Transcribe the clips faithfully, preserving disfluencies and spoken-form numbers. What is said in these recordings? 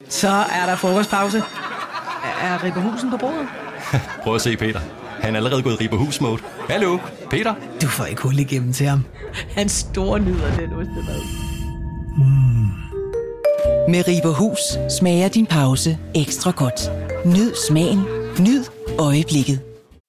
Så er der frokostpause. Er Ribberhusen på bordet? Prøv at se Peter. Han er allerede gået i Ribberhus-mode. Hallo, Peter? Du får ikke hul igennem til ham. Han store nyder den ostemad. Mm. Med Ribberhus smager din pause ekstra godt. Nyd smagen. Nyd øjeblikket.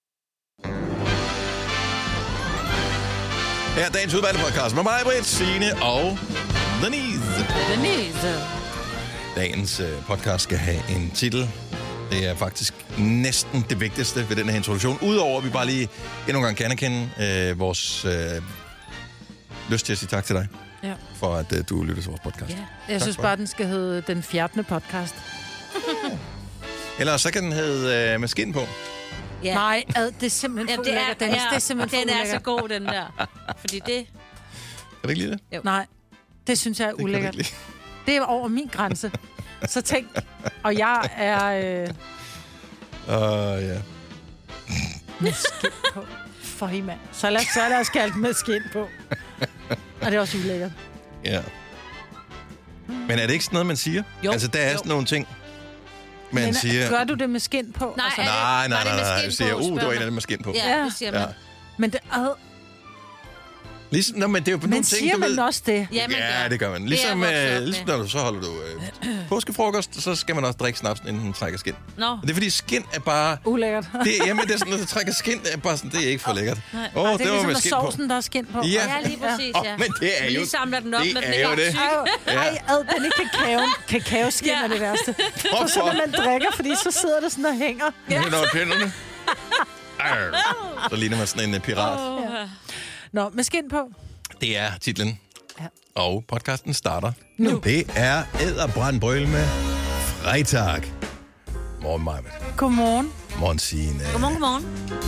Her er dagens udvalgte podcast med mig, Britt, Signe og Denise. Denise. Dagens øh, podcast skal have en titel. Det er faktisk næsten det vigtigste ved den her introduktion. Udover at vi bare lige endnu en gang kan anerkende øh, vores øh, lyst til at sige tak til dig. Ja. For at øh, du lytter til vores podcast. Ja. Tak Jeg synes for bare, det. den skal hedde Den Fjerdende Podcast. Eller så kan den hedde øh, med skin på. Ja. Nej, ad, det er simpelthen for det er, ulækkert, Dennis. ja, Det er simpelthen den for er så ulækkert. god, den der. Fordi det... Kan du ikke lide det? Jo. Nej, det synes jeg er Det kan du ulækkert. ikke Det er over min grænse. Så tænk, og jeg er... Øh, Åh, uh, ja. med skin på. For i mand. Så lad, så lad os kalde den med skin på. Og det er også ulækkert. Ja. Men er det ikke sådan noget, man siger? Jo. Altså, der er Jo. sådan nogle ting, man Men siger... gør du det med skin på? Nej, Altså, er det- Nej, nej, var det nej, med nej. skin Jeg siger, på, uh, det var spørger en af man? dem med skin på. Ja, Ja. det siger man. Ja. men det, ad, Ligesom, nå, men det er jo på nogle men ting, siger du man ved... også det? Ja, man Ja, gør. det gør man. Det er Ligesom, jeg vokset øh, op ligesom med. når du så holder du øh, påskefrokost, så skal man også drikke snaps, inden den trækker skin. Nå. Og det er fordi skin er bare... Ulækkert. Det, jamen, det er sådan, når du trækker skin, det er bare sådan, det er ikke for lækkert. Åh, Nej, oh, det det er var ligesom med med skin på. sovsen, der er skin på. Ja. Ja, lige præcis, Åh, ja. men det er jo... Lige samler den op, det når den er er jo det. syg. Ej, ad, den er kakao. Kakaoskin Ja. er det værste. Så Hvorfor? så når man drikker, fordi så sidder det sådan og hænger. Ja. Når pinderne. Arr. Så ligner man sådan en uh, pirat. Åh, Nå, med skin på. Det er titlen. Ja. Og podcasten starter Nu. Det er Edderbrandbrøl med fredag. Morgen, Majbet. Godmorgen. Morgen, Signe. Godmorgen, godmorgen.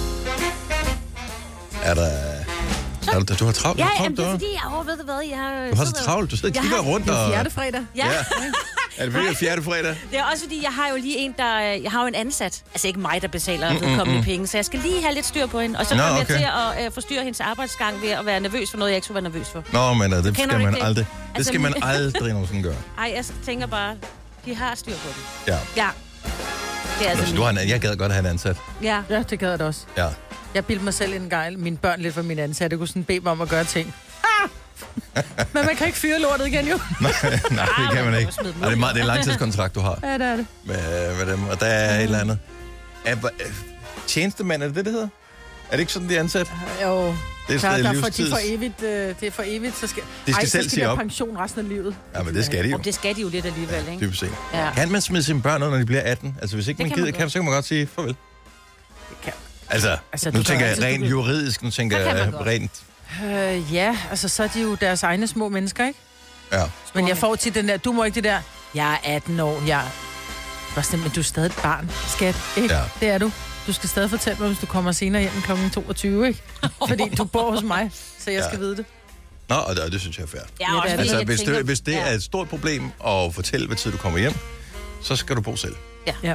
Er der... Er du, du har travlt? Ja, du har jamen, travlt, det er du, fordi, jeg over, ved du hvad, jeg har... du har så travlt. Du sidder og Jeg kigger har- rundt Det er og... fjerde fredag. Ja, Ja. Er det virkelig fjerde fredag? det er også fordi, jeg har jo lige en, der... Jeg har jo en ansat. Altså ikke mig, der betaler vedkommende penge, så jeg skal lige have lidt styr på hende. Og så Nå, kommer okay. jeg til at øh, forstyrre hendes arbejdsgang ved at være nervøs for noget, jeg ikke skulle være nervøs for. Nå, men uh, det Kender skal du man ikke det? aldrig... Det Altså, skal man min- aldrig nogensinde gøre. Ej, jeg tænker bare, de har styr på det. Ja. Ja. Det er altså... Altså, du har en, jeg gad godt have en ansat. Ja. Ja, det gad jeg da også. Ja. Jeg bildte mig selv en gejl. Mine børn lidt for mine ansatte. Jeg kunne sådan bede mig om at gøre ting. Ah! Men man kan ikke fyre lortet igen, jo. Nej, nej, det kan man må ikke. smide dem Ej, det, er ud. meget, det er en langtidskontrakt, du har Ja, det er det. med, med dem. Og der er et eller andet. Er, er, tjenestemand, er det det, det hedder? Er det ikke sådan, de er ansat? Jo, Det er klar, sådan der en for, de livstids... for evigt, øh, det er for evigt, så skal... De skal Ej, selv så sige skal op. de pension resten af livet. Ja, men det skal de jo. Og det skal de jo lidt alligevel, ikke? Dybest set. Ja. Kan man smide sine børn ud, når de bliver atten? Altså, hvis ikke Det man kan gider, man kan, godt. så kan man godt sige farvel. kan- Altså, Altså, altså du nu kan tænker jeg altid- rent du kan- juridisk, nu tænker Så kan man jeg godt. rent... Øh, ja, altså så er de jo deres egne små mennesker, ikke? Ja. Men jeg får til den der, du må ikke det der, jeg er atten år, jeg... Bare sådan, men du er stadig et barn, skat, ikke? Ja. Det er du. Du skal stadig fortælle mig, hvis du kommer senere hjem klokken toogtyve, ikke? Fordi du bor hos mig, så jeg Ja. skal vide det. Nå, og det, og det synes jeg er fair. Ja, det også er fordi, Altså, jeg hvis, tænker, det, hvis det ja. er et stort problem at fortælle, hvad tid du kommer hjem, så skal du bo selv. Ja. Du Og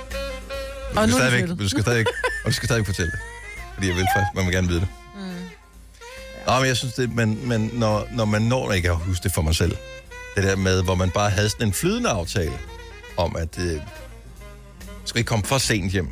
skal nu er de stadigvæk, flyttet. du skal stadigvæk, og du skal stadigvæk fortælle det. Fordi jeg vil faktisk, man vil gerne vide det. Mm. Nå, men jeg synes det, men, men når, når man når ikke at huske det for mig selv, det der med, hvor man bare havde sådan en flydende aftale om, at øh, skal ikke komme for sent hjem.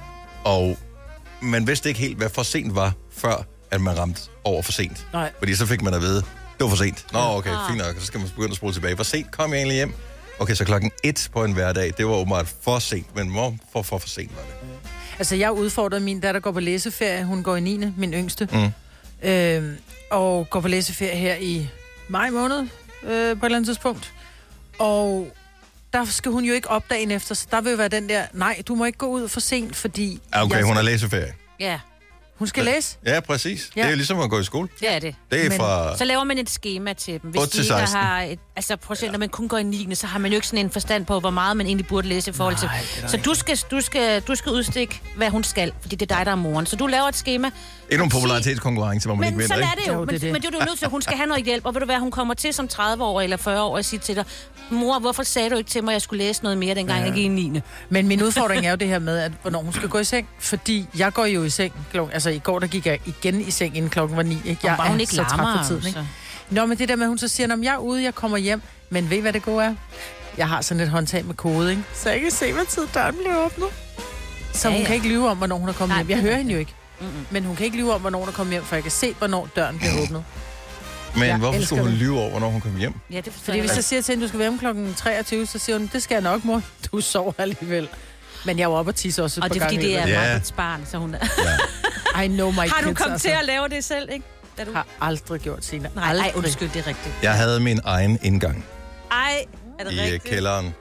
Og man vidste ikke helt, hvad for sent var, før at man ramte over for sent. Nej. Fordi så fik man at vide, det var for sent. Nå, okay, fint nok. Så skal man begynde at spole tilbage. Hvor sent kom jeg egentlig hjem? Okay, så klokken et på en hverdag, det var åbenbart for sent. Men hvor for, for, for sent var det? Altså, jeg udfordrede min datter, går på læseferie. Hun går i niende, min yngste. Mm. Øh, og går på læseferie her i maj måned, øh, på et eller andet tidspunkt. Og der skal hun jo ikke op dagen efter, så der vil være den der, nej, du må ikke gå ud for sent, fordi... Ja, okay, jeg, hun har læseferie. Ja, hun skal læse. Ja, præcis. Ja. Det er jo ligesom at gå i skole. det er det. Det er Men- fra... Så laver man et schema til dem. Hvis otte de til ikke seksten. har et, altså prøv at se, når man kun går i niende, så har man jo ikke sådan en forstand på, hvor meget man egentlig burde læse i forhold til. Nej, det er der Så ikke. du skal, du, skal, du skal udstikke, hvad hun skal, fordi det er dig, der er moren. Så du laver et schema. Endnu en popularitetskonkurrence, hvor man ikke Men vinder, sådan er ikke? det jo. Jo, det er men, det. men det er du nødt til, hun skal have noget hjælp. Og ved du hvad, hun kommer til som tredive år eller fyrre år og siger til dig, mor, hvorfor sagde du ikke til mig, at jeg skulle læse noget mere, dengang ja. jeg gik i niende? Men min udfordring er jo det her med, at hvornår hun skal gå i seng. Fordi jeg går jo i seng klokken... Altså, i går der gik jeg igen i seng, inden klokken var ni. Ikke? Jeg Bare hun er ikke så træt larmer, for tiden, ikke? altså. Nå, men det der med, at hun så siger, at jeg er ude, jeg kommer hjem. Men ved I, hvad det gode er? Jeg har sådan et håndtag med kode, ikke? Så jeg kan se, hvad tid døren bliver åbnet. Så Ja, hun ja. kan ikke lyve om, hvornår hun er kommet Nej, hjem. Jeg det er hører hende jo ikke. Mm-mm. Men hun kan ikke lyve om, hvornår hun er kommet hjem, for jeg kan se, hvornår døren bliver åbnet. Men Jeg hvorfor elsker skulle hun det. lyve over, hvornår hun kom hjem? Ja, det forstår Fordi jeg hvis godt. jeg siger til hende, du skal være hjemme klokken treogtyve, så siger hun, det skal jeg nok, mor. Du sover alligevel. Men jeg var oppe og tisse også et Og par det er fordi, gange. det er Ja. Margret's barn, så hun er... Ja. I know my Har du kids, kommet altså. til at lave det selv, ikke? Da du... Har aldrig gjort, Signe. Nej, aldrig. ej, undskyld, det er rigtigt. Jeg havde min egen indgang Ej, er det i øh, rigtigt? kælderen,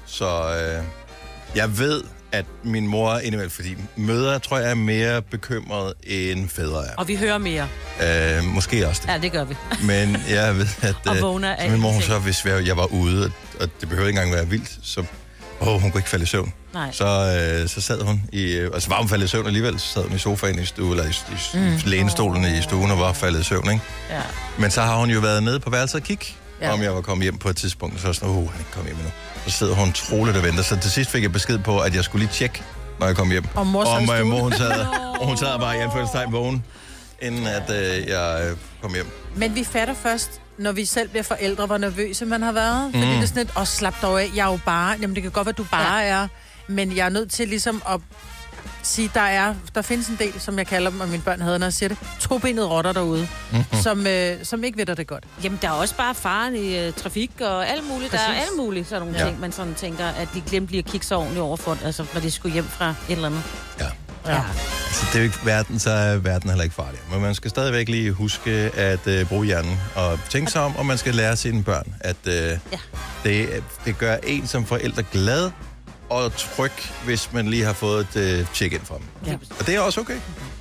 så øh, jeg ved, at min mor er indimellem, fordi mødre, tror jeg, er mere bekymret end fædre er. Og vi hører mere. Øh, måske også det. Ja, det gør vi. Men jeg ved, at Og øh, vågner af så min mor, hun ingenting. så, hvis jeg, jeg var ude, og det behøvede ikke engang være vildt, så åh, hun kunne ikke falde i søvn. Nej. Så, øh, så sad hun i, øh, altså var hun faldet i søvn alligevel, så sad hun i sofaen i stuen, eller i, i, Mm. i lænestolen i stuen og var faldet i søvn, ikke? Ja. Men så har hun jo været nede på værelset og kigge, Ja. ja. om jeg var kommet hjem på et tidspunkt, og så var sådan, åh, han er ikke kommet hjem endnu. Så sidder hun troligt og venter, så til sidst fik jeg besked på, at jeg skulle lige tjekke, når jeg kom hjem. Og mor sad i Om øh, stuen. mor, hun sad, og hun sad bare i anførselstegn vågen, inden at øh, jeg øh, kom hjem. Men vi fatter først, når vi selv bliver forældre, hvor nervøse man har været. Fordi det er sådan et, åh, slap dog af, jeg er jo bare, jamen det kan godt være, du bare ja. er, men jeg er nødt til ligesom at sige, der er, der findes en del, som jeg kalder dem, og mine børn havde, når jeg siger det, tobenede rotter derude, mm-hmm. som, øh, som ikke ved dig det godt. Jamen, der er også bare faren i uh, trafik og alt muligt. Præcis. Der er Præcis. alt muligt sådan nogle Ja. ting, man sådan tænker, at de glemte lige at kigge sig ordentligt over for, altså når de skulle hjem fra et eller andet. Ja. Ja. Altså, det er jo ikke verden, så er verden heller ikke farlig. Men man skal stadigvæk lige huske at øh, bruge hjernen og tænke sig om, og man skal lære sine børn, at øh, ja. det, det gør en som forældre glad og tryg, hvis man lige har fået et øh, check-in fra dem. Ja. Og det er også okay.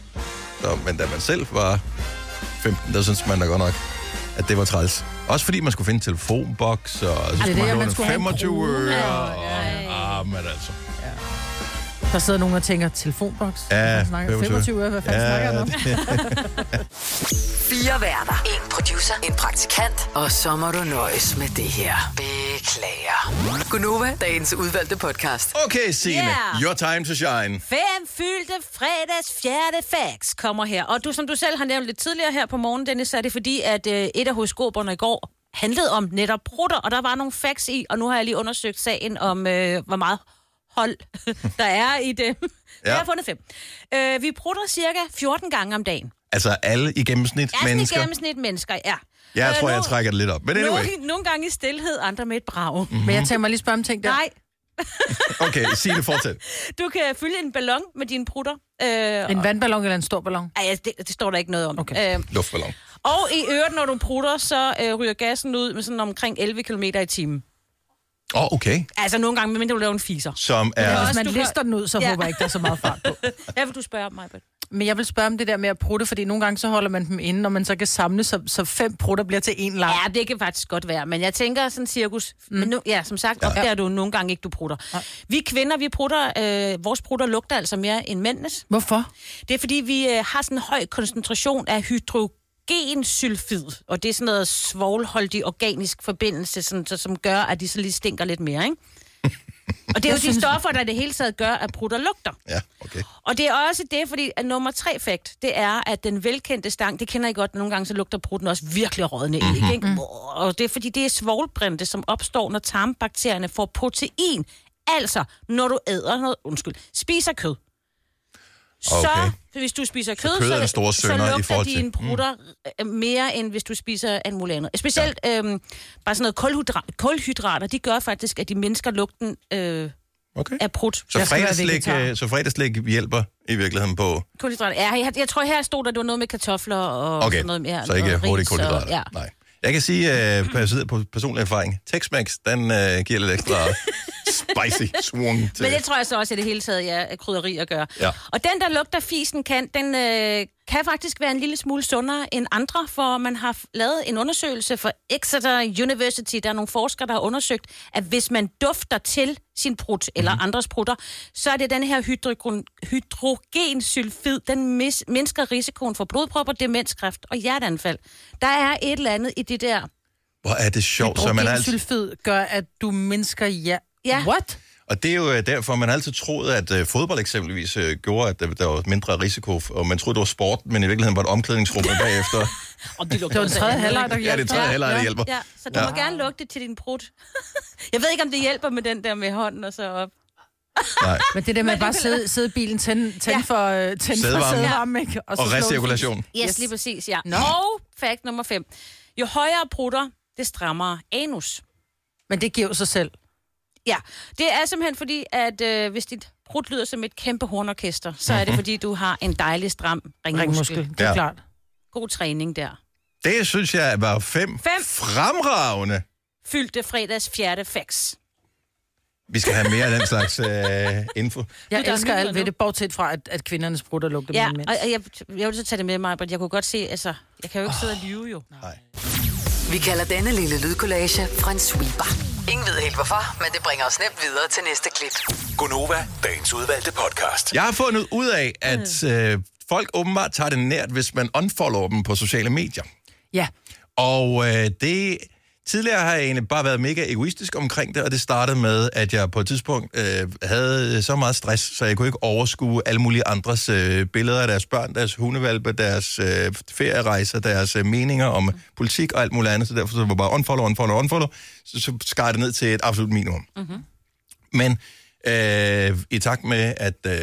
Så, men da man selv var femten, der synes man da godt nok, at det var træls. Også fordi man skulle finde en telefonboks, og så skulle det, man man låne skulle have en femogtyve krone. øre. Ja, Og, ja. ah, men altså. Der sidder nogen og tænker, telefonboks? Ja, Hvad snakker femogtyve. femogtyve øre, hvad fanden Ja, snakker han om? Fire værter. En producer. En praktikant. Og så må du nøjes med det her. Beklager. Gunova, dagens udvalgte podcast. Okay, Signe. Yeah. Your time to shine. Fem fyldte fredags fjerde facts kommer her. Og du, som du selv har nævnt lidt tidligere her på morgen, Dennis, så er det fordi, at øh, et af horoskoperne i går handlede om netop prutter, og der var nogle facts i, og nu har jeg lige undersøgt sagen om, øh, hvor meget hold der er i dem. Ja. Jeg har fundet fem. Øh, vi prutter cirka fjorten gange om dagen. Altså alle i gennemsnit Ja, sådan mennesker. i gennemsnit mennesker, ja. Jeg Øh, tror, jeg nogle- trækker det lidt op. Men anyway. Nogle, nogle gange i stillhed, andre med et brag. Mhm. Men jeg tænker mig lige spørge om ting der. Nej, Okay, Signe, fortsæt. du kan fylde en ballon med dine prutter. Øh, En vandballon eller en stor ballon? Ej, det, det står der ikke noget om. Okay. Øh, Luftballon. og i øret, når du prutter, så øh, ryger gassen ud med sådan omkring elleve kilometer i timen. Åh, oh, okay. Altså nogle gange, medmindre du laver en fiser. Som er... Ja, også, hvis man du kan- lister den ud, så Ja. håber jeg ikke, der er så meget fart på. Hvad vil du spørge om mig, Britt? Men jeg vil spørge om det der med at prutte, fordi nogle gange så holder man dem inde, og man så kan samle, så, så fem prutter bliver til en lang. Ja, det kan faktisk godt være, men jeg tænker sådan cirkus. Mm. Men nu, ja, som sagt, opdager ja. du nogle gange ikke, du prutter. Ja. Vi kvinder, vi prutter, øh, vores prutter lugter altså mere end mændenes. Hvorfor? Det er fordi, vi øh, har sådan en høj koncentration af hydrogensylfid, og det er sådan noget svovlholdig organisk forbindelse, sådan, så, som gør, at de så lige stinker lidt mere, ikke? Og det er jo de stoffer, der i det hele taget gør, at prutter lugter. Ja, okay. Og det er også det, fordi at nummer tre fakt, det er, at den velkendte stang, det kender I godt, nogle gange så lugter prutten også virkelig rådne æg, mm-hmm. ikke? Og det er fordi, det er svovlbrinte, som opstår, når tarmbakterierne får protein. Altså, når du æder noget, undskyld, spiser kød. Så, Okay. hvis du spiser kød, kød er så, den store så synder i lugter forhold til- dine prutter mm. mere, end hvis du spiser alt muligt andet. Specielt ja. øhm, bare sådan noget kulhydra- kulhydrater, de gør faktisk, at de mindsker lugten øh, okay. af prut. Så Jeg skal være fredagslæg, vegetar. øh, så fredagslæg hjælper i virkeligheden på... Kulhydrater. Ja, jeg, jeg tror her stod der, det var noget med kartofler og Okay, sådan noget mere. så ikke noget hurtigt ris og- kulhydrater. Ja. Nej. Jeg kan sige, øh, baseret på personlig erfaring, Tex-Mex, den øh, giver lidt ekstra spicy swung til... Men det tror jeg så også i det hele taget, ja, at krydderi at gøre. Ja. Og den, der lugter fisen kan, den øh, kan faktisk være en lille smule sundere end andre, for man har f- lavet en undersøgelse for Exeter University. Der er nogle forskere, der har undersøgt, at hvis man dufter til sin prut, eller Mhm. mm. andres prutter, så er det den her hydrogen- hydrogensylfid, den mis- mindsker risikoen for blodpropper, demenskræft og hjerteanfald. Der er et eller andet i det der... Hvor er det sjovt, så man altid... Hydrogensylfid gør, at du mindsker ja. Ja. What? Og det er jo derfor, man altid troede, at øh, fodbold eksempelvis øh, gjorde, at der, der var mindre risiko, og man troede, det var sport, men i virkeligheden var det omklædningsrummet bagefter. Og de Det var en tredje halvleg, der Ja, hjalp. det er tredje halvleg, der hjælper. Ja, så du Ja. må gerne lugte til din brud. Jeg ved ikke, om det hjælper med den der med hånden og så op. Nej. Men det der med Men at bare du kan- sidde, sidde i bilen, tænde, tænde Ja. for, øh, tænde for Sædevarme. sædevarme, ikke? Og så slå en recirkulation. Yes, Yes. lige præcis, ja. Nå. Og fact nummer fem. Jo højere prutter, det strammere anus. Men det giver jo sig selv. Ja, det er simpelthen fordi, at øh, hvis dit prut lyder som et kæmpe hornorkester, så er det fordi, du har en dejlig stram ringmuskel. Ringmuskel, det er Ja. klart. God træning der. Det synes jeg var fem, Fem. fremragende. Fyldte fredags fjerde facts. Vi skal have mere af den slags øh, info. Jeg der er elsker alt nyheder ved nu. det, bortset fra, at, at kvindernes brutter lugter Ja, mere og mens. og jeg, jeg vil så tage det med mig, men jeg kunne godt se, altså, jeg kan jo ikke sidde og lyve jo. Nej. Vi kalder denne lille lydkollage en sweeper. Ingen ved helt hvorfor, men det bringer os nemt videre til næste klip. Gonova, dagens udvalgte podcast. Jeg har fundet ud af, at øh, folk åbenbart tager det nært, hvis man unfollower dem på sociale medier. Ja, Og øh, det... Tidligere har jeg egentlig bare været mega egoistisk omkring det, og det startede med, at jeg på et tidspunkt øh, havde så meget stress, så jeg kunne ikke overskue alle mulige andres øh, billeder af deres børn, deres hundevalpe, deres øh, ferierejser, deres øh, meninger om politik og alt muligt andet, så derfor så var det bare unfollow, unfollow, unfollow, så, så skar det ned til et absolut minimum. Mm-hmm. Men øh, i takt med, at, øh,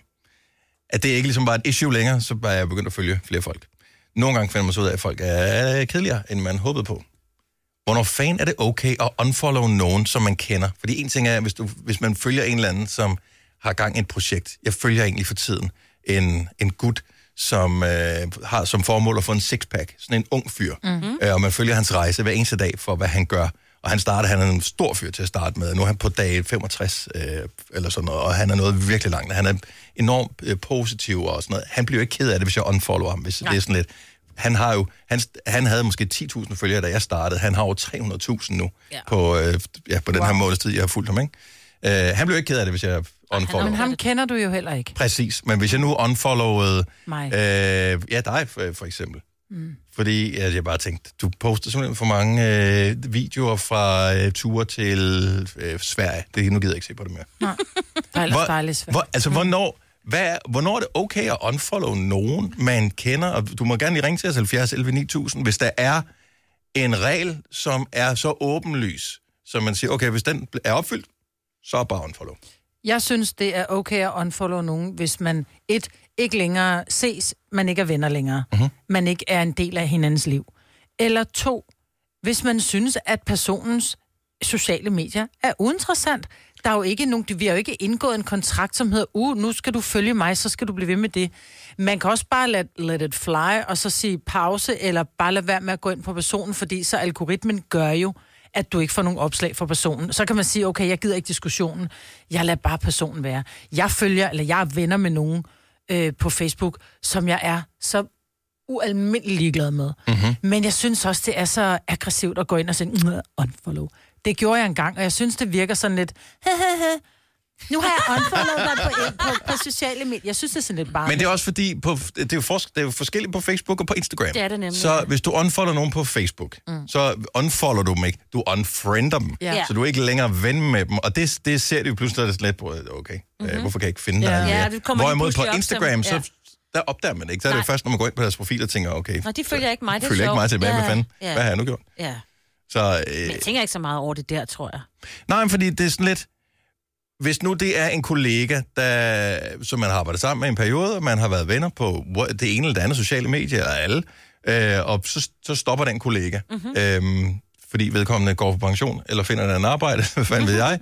at det ikke ligesom var et issue længere, så var jeg begyndt at følge flere folk. Nogle gange finder man så ud af, at folk er kedeligere, end man håbede på. Hvornår fanden er det okay at unfollow nogen, som man kender? Fordi en ting er, hvis, du, hvis man følger en eller anden, som har gang i et projekt. Jeg følger egentlig for tiden en, en gut, som øh, har som formål at få en sixpack. Sådan en ung fyr. Mm-hmm. Øh, og man følger hans rejse hver eneste dag for, hvad han gør. Og han starter, han er en stor fyr til at starte med. Nu er han på dag femogtres, øh, eller sådan noget, og han er noget virkelig langt. Han er enormt øh, positiv og sådan noget. Han bliver jo ikke ked af det, hvis jeg unfollower ham, hvis Nej. det er sådan lidt... Han har jo, han, han havde måske ti tusind følgere, da jeg startede. Han har over tre hundrede tusind nu ja. på, øh, ja, på den wow. her månedstid, jeg har fulgt ham, ikke? Øh, han blev ikke ked af det, hvis jeg unfollower. men ham kender du jo heller ikke. Præcis, men hvis jeg nu unfollowede... Mig. Øh, ja, dig for, for eksempel. Mm. Fordi at jeg bare tænkte, du poster simpelthen for mange øh, videoer fra øh, ture til øh, Sverige. Det, nu gider jeg ikke se på det mere. Nej, det er ellers dejligt svært. Hvor, altså, mm. hvornår... Hvad er, hvornår er det okay at unfollow nogen, man kender? Og du må gerne lige ringe til os halvfjerds elleve ni tusind, hvis der er en regel, som er så åbenlys, så man siger, okay, hvis den er opfyldt, så er bare unfollow. Jeg synes, det er okay at unfollow nogen, hvis man et, ikke længere ses, man ikke er venner længere. Mm-hmm. Man ikke er en del af hinandens liv. Eller to, hvis man synes, at personens sociale medier er uinteressant. Der er jo ikke nogen, vi har jo ikke indgået en kontrakt, som hedder, uh, nu skal du følge mig, så skal du blive ved med det. Man kan også bare let, let it fly, og så sige pause, eller bare lade være med at gå ind på personen, fordi så algoritmen gør jo, at du ikke får nogen opslag fra personen. Så kan man sige, okay, jeg gider ikke diskussionen, jeg lader bare personen være. Jeg følger, eller jeg er venner med nogen øh, på Facebook, som jeg er så ualmindelig ligeglad med. Mm-hmm. Men jeg synes også, det er så aggressivt at gå ind og sige, unfollow. Det gjorde jeg engang, og jeg synes, det virker sådan lidt, nu har jeg unfollowet dig på, på, på sociale medier. Jeg synes, det er sådan lidt bare. Men det er også fordi, på, det, er jo fors, det er jo forskelligt på Facebook og på Instagram. Det er det nemlig. Så hvis du unfollower nogen på Facebook, mm. så unfollower du dem ikke. Du unfriender dem. Ja. Så du er ikke længere ven med dem. Og det, det ser de jo pludselig lidt på, okay, mm-hmm. øh, hvorfor kan jeg ikke finde ja. dig? Ja, det kommer Hvorimod på op Instagram, som, ja. så der opdager man det ikke. Så er det Nej. jo først, når man går ind på deres profil og tænker, okay, Nå, de følger ikke mig, det er følger ikke mig tilbage, ja. hvad fanden? Ja. Hvad har jeg nu gjort? Ja. Så, øh, Men jeg tænker ikke så meget over det der, tror jeg. nej, fordi det er sådan lidt... Hvis nu det er en kollega, der, som man har arbejdet sammen med i en periode, og man har været venner på det ene eller det andet sociale medier, eller alle, øh, og så, så stopper den kollega, mm-hmm. øhm, fordi vedkommende går på pension, eller finder et andet arbejde, hvad fanden ved jeg.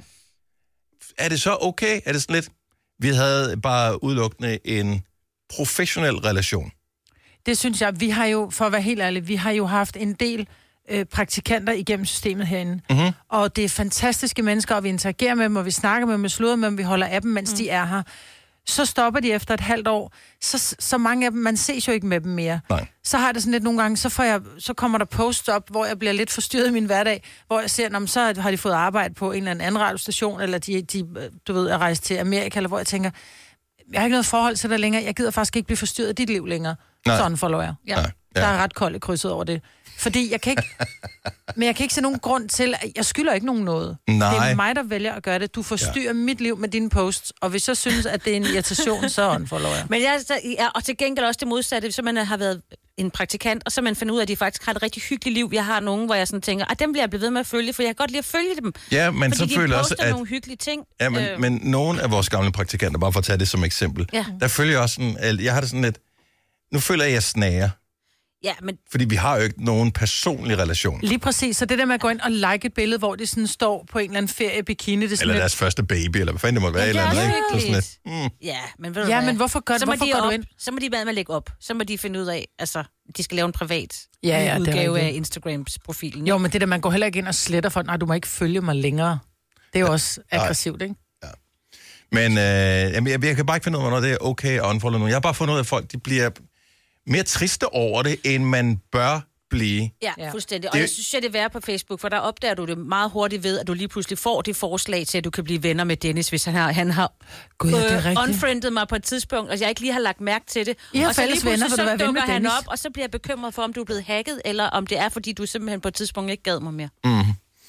Er det så okay? Er det sådan lidt... Vi havde bare udelukkende en professionel relation. Det synes jeg, vi har jo, for at være helt ærlig, vi har jo haft en del øh, praktikanter igennem systemet herinde. Mm-hmm. Og det er fantastiske mennesker, og vi interagerer med dem, og vi snakker med dem, vi sluder med dem, vi holder af dem, mens mm. de er her. Så stopper de efter et halvt år. Så, så mange af dem, man ses jo ikke med dem mere. Nej. Så har det sådan lidt nogle gange, så, får jeg, så kommer der posts op, hvor jeg bliver lidt forstyrret i min hverdag, hvor jeg ser, om så har de fået arbejde på en eller anden radiostation, eller de, de, du ved, er rejst til Amerika, eller hvor jeg tænker, jeg har ikke noget forhold til dig længere, jeg gider faktisk ikke blive forstyrret af dit liv længere. Nej. Sådan forlår jeg. Ja. Nej. Ja. Der er ret koldt i krydset over det. Fordi jeg kan ikke... Men jeg kan ikke se nogen grund til... At jeg skylder ikke nogen noget. Nej. Det er mig, der vælger at gøre det. Du forstyrrer ja. mit liv med dine posts, og hvis jeg synes, at det er en irritation, så unfollower jeg. Men jeg, ja, og til gengæld også det modsatte, så man har været en praktikant, og så man finder ud af, at de faktisk har et rigtig hyggeligt liv. Jeg har nogen, hvor jeg sådan tænker, at dem bliver jeg blevet ved med at følge, for jeg kan godt lide at følge dem. Ja, men fordi så føler jeg også, at... nogle hyggelige ting. Ja, men, øh... men nogle af vores gamle praktikanter, bare for at tage det som eksempel, ja. der følger jeg også sådan... Jeg har det sådan lidt... Nu føler jeg, at jeg snager. Ja, men... Fordi vi har jo ikke nogen personlig relation. Lige præcis. Så det der med at gå ind og like et billede, hvor de sådan står på en eller anden ferie bikini. Det er eller deres lidt... første baby, eller hvad fanden det måtte være. Ja, eller andet, ikke? Så sådan lidt, mm. Ja, men ved du ja, hvad? men hvorfor gør, så må hvorfor de går op, du ind? Så må de være med at lægge op. Så må de finde ud af, altså, de skal lave en privat ja, ja, udgave af Instagrams profilen. Jo, men det der, man går heller ikke ind og sletter for, nej, du må ikke følge mig længere. Det er jo også aggressivt, ikke? Ja. Men øh, jeg, jeg kan bare ikke finde ud af, hvornår det er okay at unfollow nogen. Jeg har bare fundet ud af, at folk de bliver mere triste over det, end man bør blive. Ja, ja. fuldstændig. Og det... jeg synes, at det er værre på Facebook, for der opdager du det meget hurtigt ved, at du lige pludselig får det forslag til, at du kan blive venner med Dennis, hvis han har, han har God, ja, øh, unfriendet mig på et tidspunkt, og jeg ikke lige har lagt mærke til det. I har og så fælles venner, så være dukker med han Dennis. op, og så bliver jeg bekymret for, om du er blevet hacket, eller om det er, fordi du simpelthen på et tidspunkt ikke gad mig mere. Mm.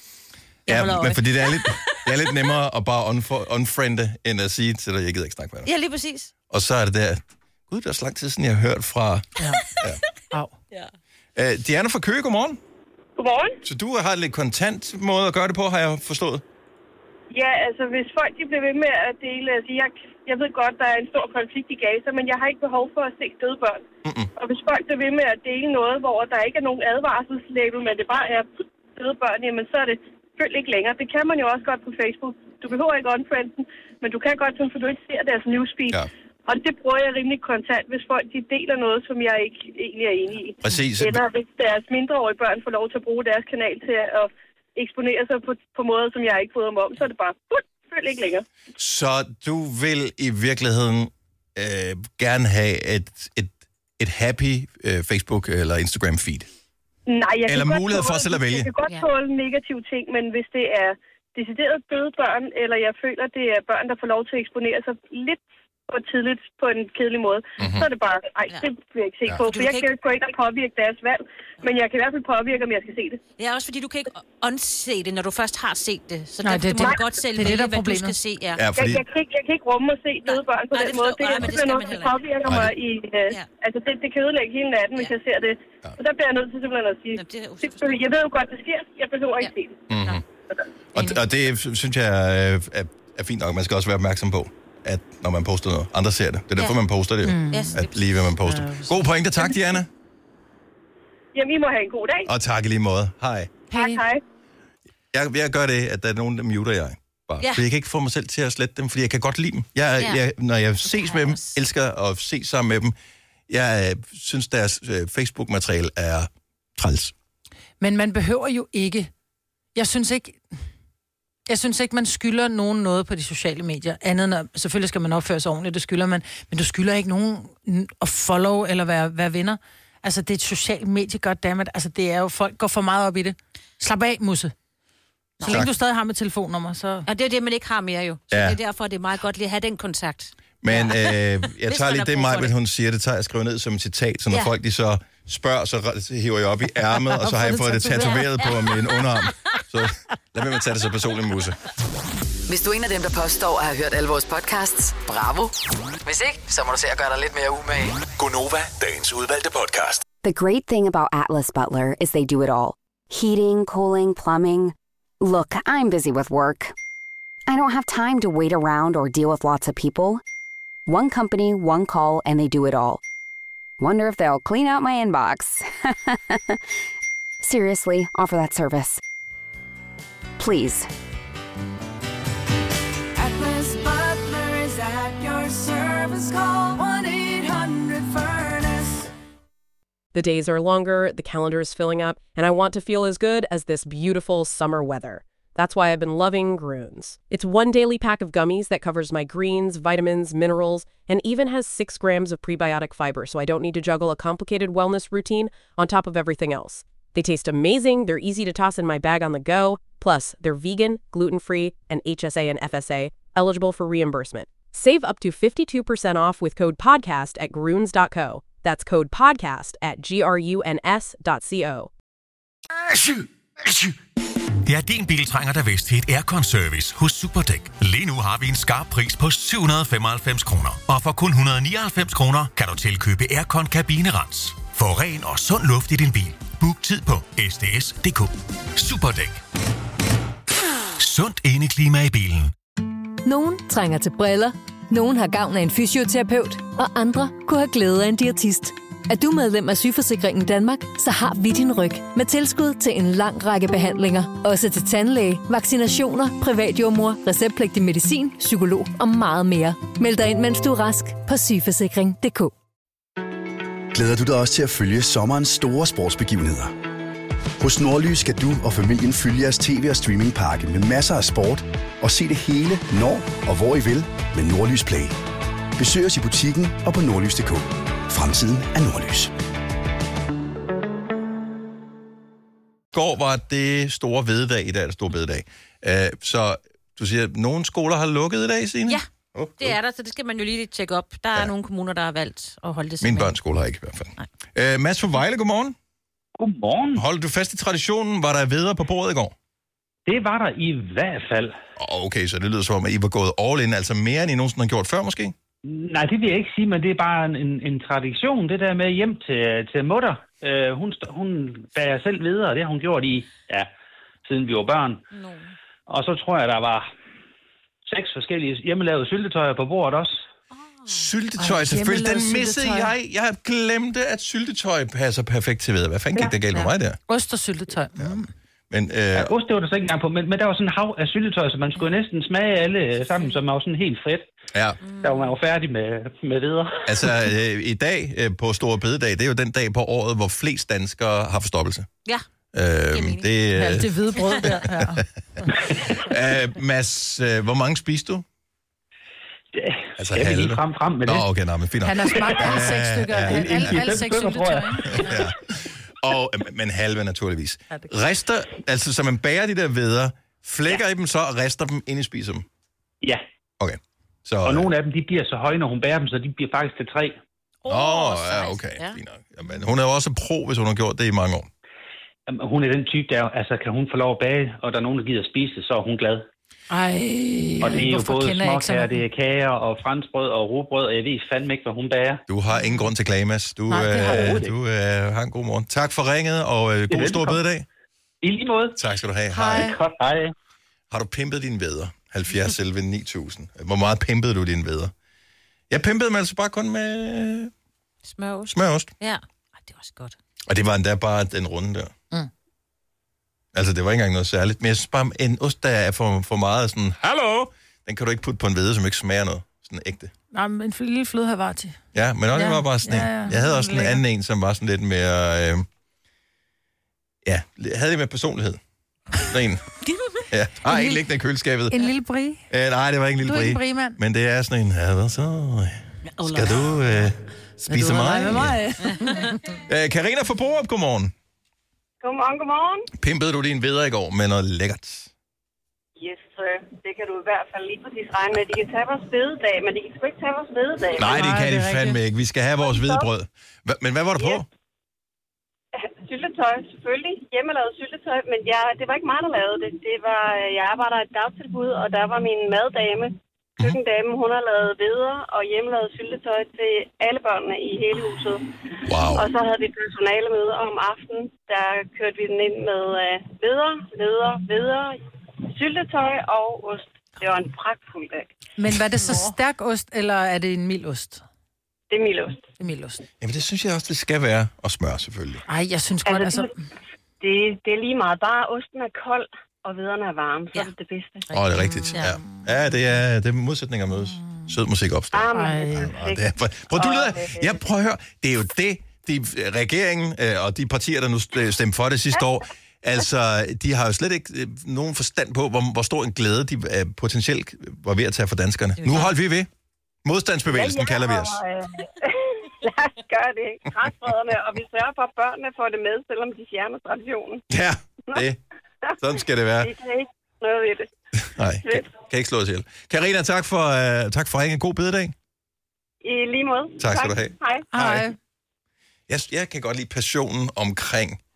Ja, men fordi det er lidt, det er lidt nemmere at bare unf- unfriende, end at sige til dig, jeg gider ikke snakke med dig. Ja, lige præcis. Og så er det der, gud, det er så lang tid siden, jeg har hørt fra... Ja. ja. Au. Ja. Uh, Diana fra Køge, godmorgen. Godmorgen. Så du har lidt kontant måde at gøre det på, har jeg forstået? Ja, altså hvis folk de bliver ved med at dele... Altså, jeg, jeg ved godt, der er en stor konflikt i Gaza, men jeg har ikke behov for at se døde børn. Mm-mm. Og hvis folk bliver ved med at dele noget, hvor der ikke er nogen advarselslabel, men det bare er døde børn, jamen så er det selvfølgelig ikke længere. Det kan man jo også godt på Facebook. Du behøver ikke unfrienden, men du kan godt, for du ikke ser deres newsfeed. Ja. Og det bruger jeg rimelig kontant, hvis folk de deler noget, som jeg ikke egentlig er enig i. Præcis. Eller hvis deres mindreårige børn får lov til at bruge deres kanal til at eksponere sig på, på måder, som jeg ikke bryder mig om, så er det bare selvfølgelig ikke længere. Så du vil i virkeligheden øh, gerne have et, et, et happy øh, Facebook eller Instagram feed? Nej, jeg eller kan mulighed godt for tåle, selv at vælge? Jeg kan godt tåle negative ting, men hvis det er decideret døde børn, eller jeg føler, det er børn, der får lov til at eksponere sig lidt for tidligt på en kedelig måde, mm-hmm. så er det bare, ej, ja. det vil jeg ikke se ja. på. For jeg kan jo ikke gå ind og påvirke deres valg, men jeg kan i hvert fald påvirke, om jeg skal se det. Ja, også fordi du kan ikke unse det, når du først har set det. Så Nej, der, det, du må det, godt selv det, vælge, det, hvad problemet. du skal se. Ja. Ja, fordi... jeg, jeg, kan ikke, jeg kan ikke rumme at se døde børn på Nej, den måde. Det, nej, det, det, det er noget, der påvirker mig i... Uh, ja. Altså, det, det kan ødelægge hele natten, ja. hvis jeg ser det. Ja. Så der bliver jeg nødt til simpelthen at sige, ja, det jeg ved jo godt, det sker. Jeg behøver ikke ja. se det. Mm-hmm. Og, og det synes jeg er, er, er fint nok. Man skal også være opmærksom på, at når man poster noget, andre ser det. Det er derfor, ja. man poster det jo. Mm. At lige hvad man poster. God pointe. Tak, Diana. Jamen, I må have en god dag. Og tak i lige måde. Hej. Tak, hej. Jeg, jeg gør det, at der er nogen, der muter jeg. Bare. Ja. For jeg kan ikke få mig selv til at slette dem, fordi jeg kan godt lide dem. Jeg, ja. jeg, når jeg ses med dem, elsker at ses sammen med dem. Jeg øh, synes, deres øh, Facebook-materiale er træls. Men man behøver jo ikke... Jeg synes ikke... Jeg synes ikke, man skylder nogen noget på de sociale medier. Andet end, selvfølgelig skal man opføre sig ordentligt, det skylder man. Men du skylder ikke nogen at follow eller være, være venner. Altså, det er et socialt medie, goddammit. Altså, det er jo, folk går for meget op i det. Slap af, musse. Så længe du stadig har med telefonnummer, så... Og det er det, man ikke har mere jo. Så ja. det er derfor, det er meget godt lige at have den kontakt. Men øh, jeg tager lige det, Maj, hun siger, det tager jeg skriver ned som et citat, så når ja. folk de så spørger, så hiver jeg op i ærmet, og så har jeg fået det tatoveret på min underarm. Så lad mig tage det så personligt, musse. Hvis du er en af dem, der påstår at have hørt alle vores podcasts, bravo. Hvis ikke, så må du se at gøre dig lidt mere umage. Gonova, dagens udvalgte podcast. The great thing about Atlas Butler is they do it all. Heating, cooling, plumbing. Look, I'm busy with work. I don't have time to wait around or deal with lots of people. One company, one call, and they do it all. Wonder if they'll clean out my inbox. Seriously, offer that service. Please. Atlas Butler is at your service. Call one eight hundred furnace. The days are longer, the calendar is filling up, and I want to feel as good as this beautiful summer weather. That's why I've been loving Grüns. It's one daily pack of gummies that covers my greens, vitamins, minerals, and even has six grams of prebiotic fiber, so I don't need to juggle a complicated wellness routine on top of everything else. They taste amazing, they're easy to toss in my bag on the go, plus they're vegan, gluten-free, and H S A and F S A, eligible for reimbursement. Save up to fifty-two percent off with code PODCAST at Grüns dot co. That's code PODCAST at G R U N S dot C O. Det er din bil trænger der vist til et aircon-service hos Superdæk. Lige nu har vi en skarp pris på syv hundrede og femoghalvfems kroner. Og for kun et hundrede og nioghalvfems kroner kan du tilkøbe aircon kabinerens. Få ren og sund luft i din bil. Book tid på s d s punktum d k. Superdæk. Sundt indeklima i bilen. Nogen trænger til briller. Nogen har gavn af en fysioterapeut. Og andre kunne have glæde af en diætist. Er du medlem af Sygeforsikringen Danmark, så har vi din ryg med tilskud til en lang række behandlinger. Også til tandlæge, vaccinationer, privatjordmor, receptpligtig medicin, psykolog og meget mere. Meld dig ind, mens du er rask på sygeforsikring punktum d k. Glæder du dig også til at følge sommerens store sportsbegivenheder? Hos Nordlys skal du og familien følge jeres tv- og streamingpakke med masser af sport og se det hele, når og hvor I vil med Nordlys Play. Besøg os i butikken og på nordlys punktum d k. Fremtiden er Nordlys. Går var det store vededag, i dag er det store bededag. Uh, så du siger, at nogle skoler har lukket i dag, Signe? Ja, oh, det er der, så det skal man jo lige tjekke op. Der er ja. nogle kommuner, der har valgt at holde det sammen. Min børns skole har ikke i hvert fald. Uh, Mads fra Vejle, godmorgen. Godmorgen. Holdt du fast i traditionen? Var der veder på bordet i går? Det var der i hvert fald. Okay, så det lyder som om, at I var gået all in, altså mere end I nogensinde har gjort før måske? Nej, det vil jeg ikke sige, men det er bare en, en tradition, det der med hjem til, til mutter. Uh, hun, hun bager selv videre, det har hun gjort i, ja, siden vi var børn. No. Og så tror jeg, der var seks forskellige hjemmelavede syltetøjer på bordet også. Syltetøj, selvfølgelig. Den missede jeg. Jeg glemte, at syltetøj passer perfekt til veder. Hvad fanden gik ja, der galt ja. med mig der? Ost og syltetøj. Ja. Men, øh... ja, ost, det var der så ikke engang på, men, men der var sådan en hav af syltetøj, så man skulle næsten smage alle sammen, som var sådan helt fedt. Ja. Der var man jo færdig med, med videre. Altså, øh, i dag øh, på Store Bededag, det er jo den dag på året, hvor flest danskere har forstoppelse. Ja. Øh, det, øh... ja, det hvide brød der. Ja. øh, Mads, øh, hvor mange spiste du? Det, altså jeg vil lige frem, frem med Nå, det. okay, nej, men fint. Han har smagt alle seks stykker. Ja, alle, alle, alle seks syltetøj. Ja. Og, men halve naturligvis. Rister, altså så man bager de der vædder, flækker ja. I dem så og rister dem, inden I spiser dem? Ja. Okay. Så, og nogle af dem, de bliver så høje, når hun bærer dem, så de bliver faktisk til tre. Åh, oh, ja, okay. Ja. Jamen, hun er jo også pro, hvis hun har gjort det i mange år. Jamen, hun er den type, der altså kan hun få lov at bage, og der er nogen, der gider at spise det, så er hun glad. Ej, og det er jo både småkager, det er kager og franskbrød og rugbrød, og jeg ved fandme ikke, hvad hun bager. Du har ingen grund til klage, Mads. Du, Nej, øh, du øh, har en god morgen. Tak for ringet, og øh, god stor bededag. I lige måde. Tak skal du have. Hej. Hej. Godt, hej. Har du pimpet dine vædder? halvfjerds elleve ni tusind. Hvor meget pimpede du dine vædder? Jeg pimpede dem altså bare kun med... Smørost. Smørost. Ja, det var også godt. Og det var endda bare den runde der. Mm. Altså, det var ikke engang noget særligt. Men jeg synes bare, en ost, der er for, for meget sådan, hallo, den kan du ikke putte på en vædde, som ikke smager noget. Sådan ægte. Nej, men en lille fløde Havarti. Ja, men også ja. var bare sådan en. Ja, ja. Jeg havde også en anden en, som var sådan lidt mere... Øh, ja, havde det med personlighed. Sådan en. Ja, har ikke liggende i køleskabet. En lille brie? Øh, nej, det var ikke en lille brie. Du er ikke en brie-mand. Men det er sådan en, ja, hvad så? Skal du øh, spise mig? med mig? øh, Carina fra Borup, godmorgen. Godmorgen, godmorgen. Pimpede du din vædder i går med noget lækkert? Yes, sir. Det kan du i hvert fald lige præcis regne med. De kan tage vores bededag, men de kan sgu ikke tage vores bededag. Nej, det kan de fandme ikke. Vi skal have vores hvedebrød. Men hvad var der på? Yes. Syltetøj, selvfølgelig. Hjemmelavet syltetøj, men jeg, det var ikke mig, der lavede det. Det var, jeg arbejder i et dagtilbud, og der var min maddame, køkkendame, hun har lavet vædder og hjemmelavet syltetøj til alle børnene i hele huset. Wow. Og så havde vi personalemøde om aftenen. Der kørte vi den ind med uh, vædder, vædder, vædder, syltetøj og ost. Det var en pragtfuld dag. Men var det så stærk ost, eller er det en mild ost? Det er mild ost. Det er mild ost. Jamen, det synes jeg også, det skal være. Og smør, selvfølgelig. Ej, jeg synes godt, altså... altså... Det, det er lige meget. Bare osten er kold, og vædderne er varme. Så ja. er det det bedste. Åh, oh, det er rigtigt. Ja, ja det, er, det er modsætninger mødes. Sød musik opstår. Ah, Ej. Det er, prøv, du leder, ja, prøv at høre. Det er jo det, de, regeringen øh, og de partier, der nu stemte for det sidste år, altså, de har jo slet ikke øh, nogen forstand på, hvor, hvor stor en glæde de øh, potentielt var ved at tage for danskerne. Nu holdt vi ved. Modstandsbevægelsen ja, ja, kalder vi os. Og, øh, lad os gøre det. Græsbrødrene, og vi sørger for, at børnene får det med, selvom de fjerner traditionen. Ja, det. Sådan skal det være. Det kan ikke noget ved det. Nej, kan, kan ikke slå os ihjel. Carina, tak for, uh, tak for en god bededag. I lige måde. Tak, tak skal du have. Hej. Hej. Jeg, jeg kan godt lide passionen omkring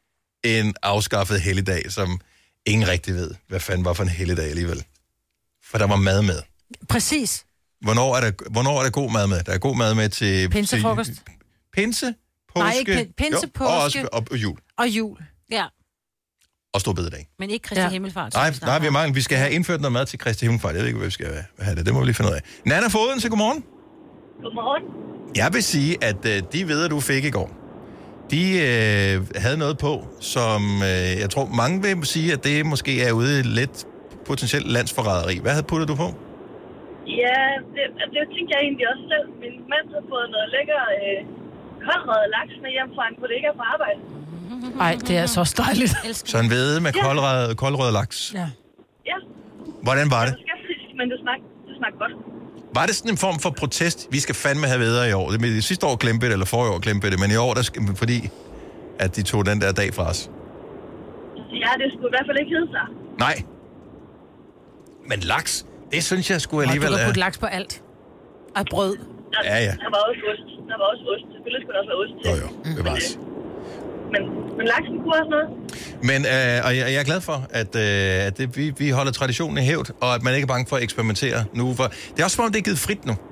en afskaffet helligdag, som ingen rigtig ved, hvad fanden var for en helligdag alligevel. For der var mad med. Præcis. Hvornår er der, hvornår er der god mad med? Der er god mad med til... Pinsefrokost. Til pinse, påske... Nej, ikke pin- pinse, jo, og, også, påske. og, og jul. Og jul. Ja. Og stor bededag. Men ikke Kristi ja. Himmelfart. Nej, nej, vi, mangler, vi skal have indført noget mad til Kristi Himmelfart. Jeg ved ikke, hvad vi skal have det. Det må vi lige finde ud af. Nana Foden, så godmorgen. Godmorgen. Jeg vil sige, at øh, de ved, du fik i går, de øh, havde noget på, som øh, jeg tror, mange vil sige, at det måske er ude i lidt potentielt landsforræderi. Hvad havde puttet du på? Ja, det, det tænkte jeg egentlig også selv. Min mand har fået noget lækker øh, koldrøget laks med hjem fra en kollega på arbejde. Nej, det er så dejligt. Så en hvede med Ja. koldrød, koldrød laks. Ja. Ja. Hvordan var det? Det var skeptisk, men det smagte, det smagte godt. Var det sådan en form for protest? Vi skal fandme have vædder i år. Det med sidste år glemte det, eller forrige år glemte det, men i år, der skal, fordi at de tog den der dag fra os. Ja, det skulle i hvert fald ikke hedde sig. Nej. Men laks, det synes jeg skulle Og alligevel... du kan er- putte laks på alt. Og brød. Der, Ja, ja. Der var også ost. Der var også ost. Selvfølgelig skulle der også være ost til. Jo, jo. Det var Men, men, men laksen kunne også noget. Men øh, og jeg, jeg er glad for, at, øh, at det, vi, vi holder traditionen i hævd, og at man ikke er bange for at eksperimentere nu. For det er også som om, det er givet frit nu.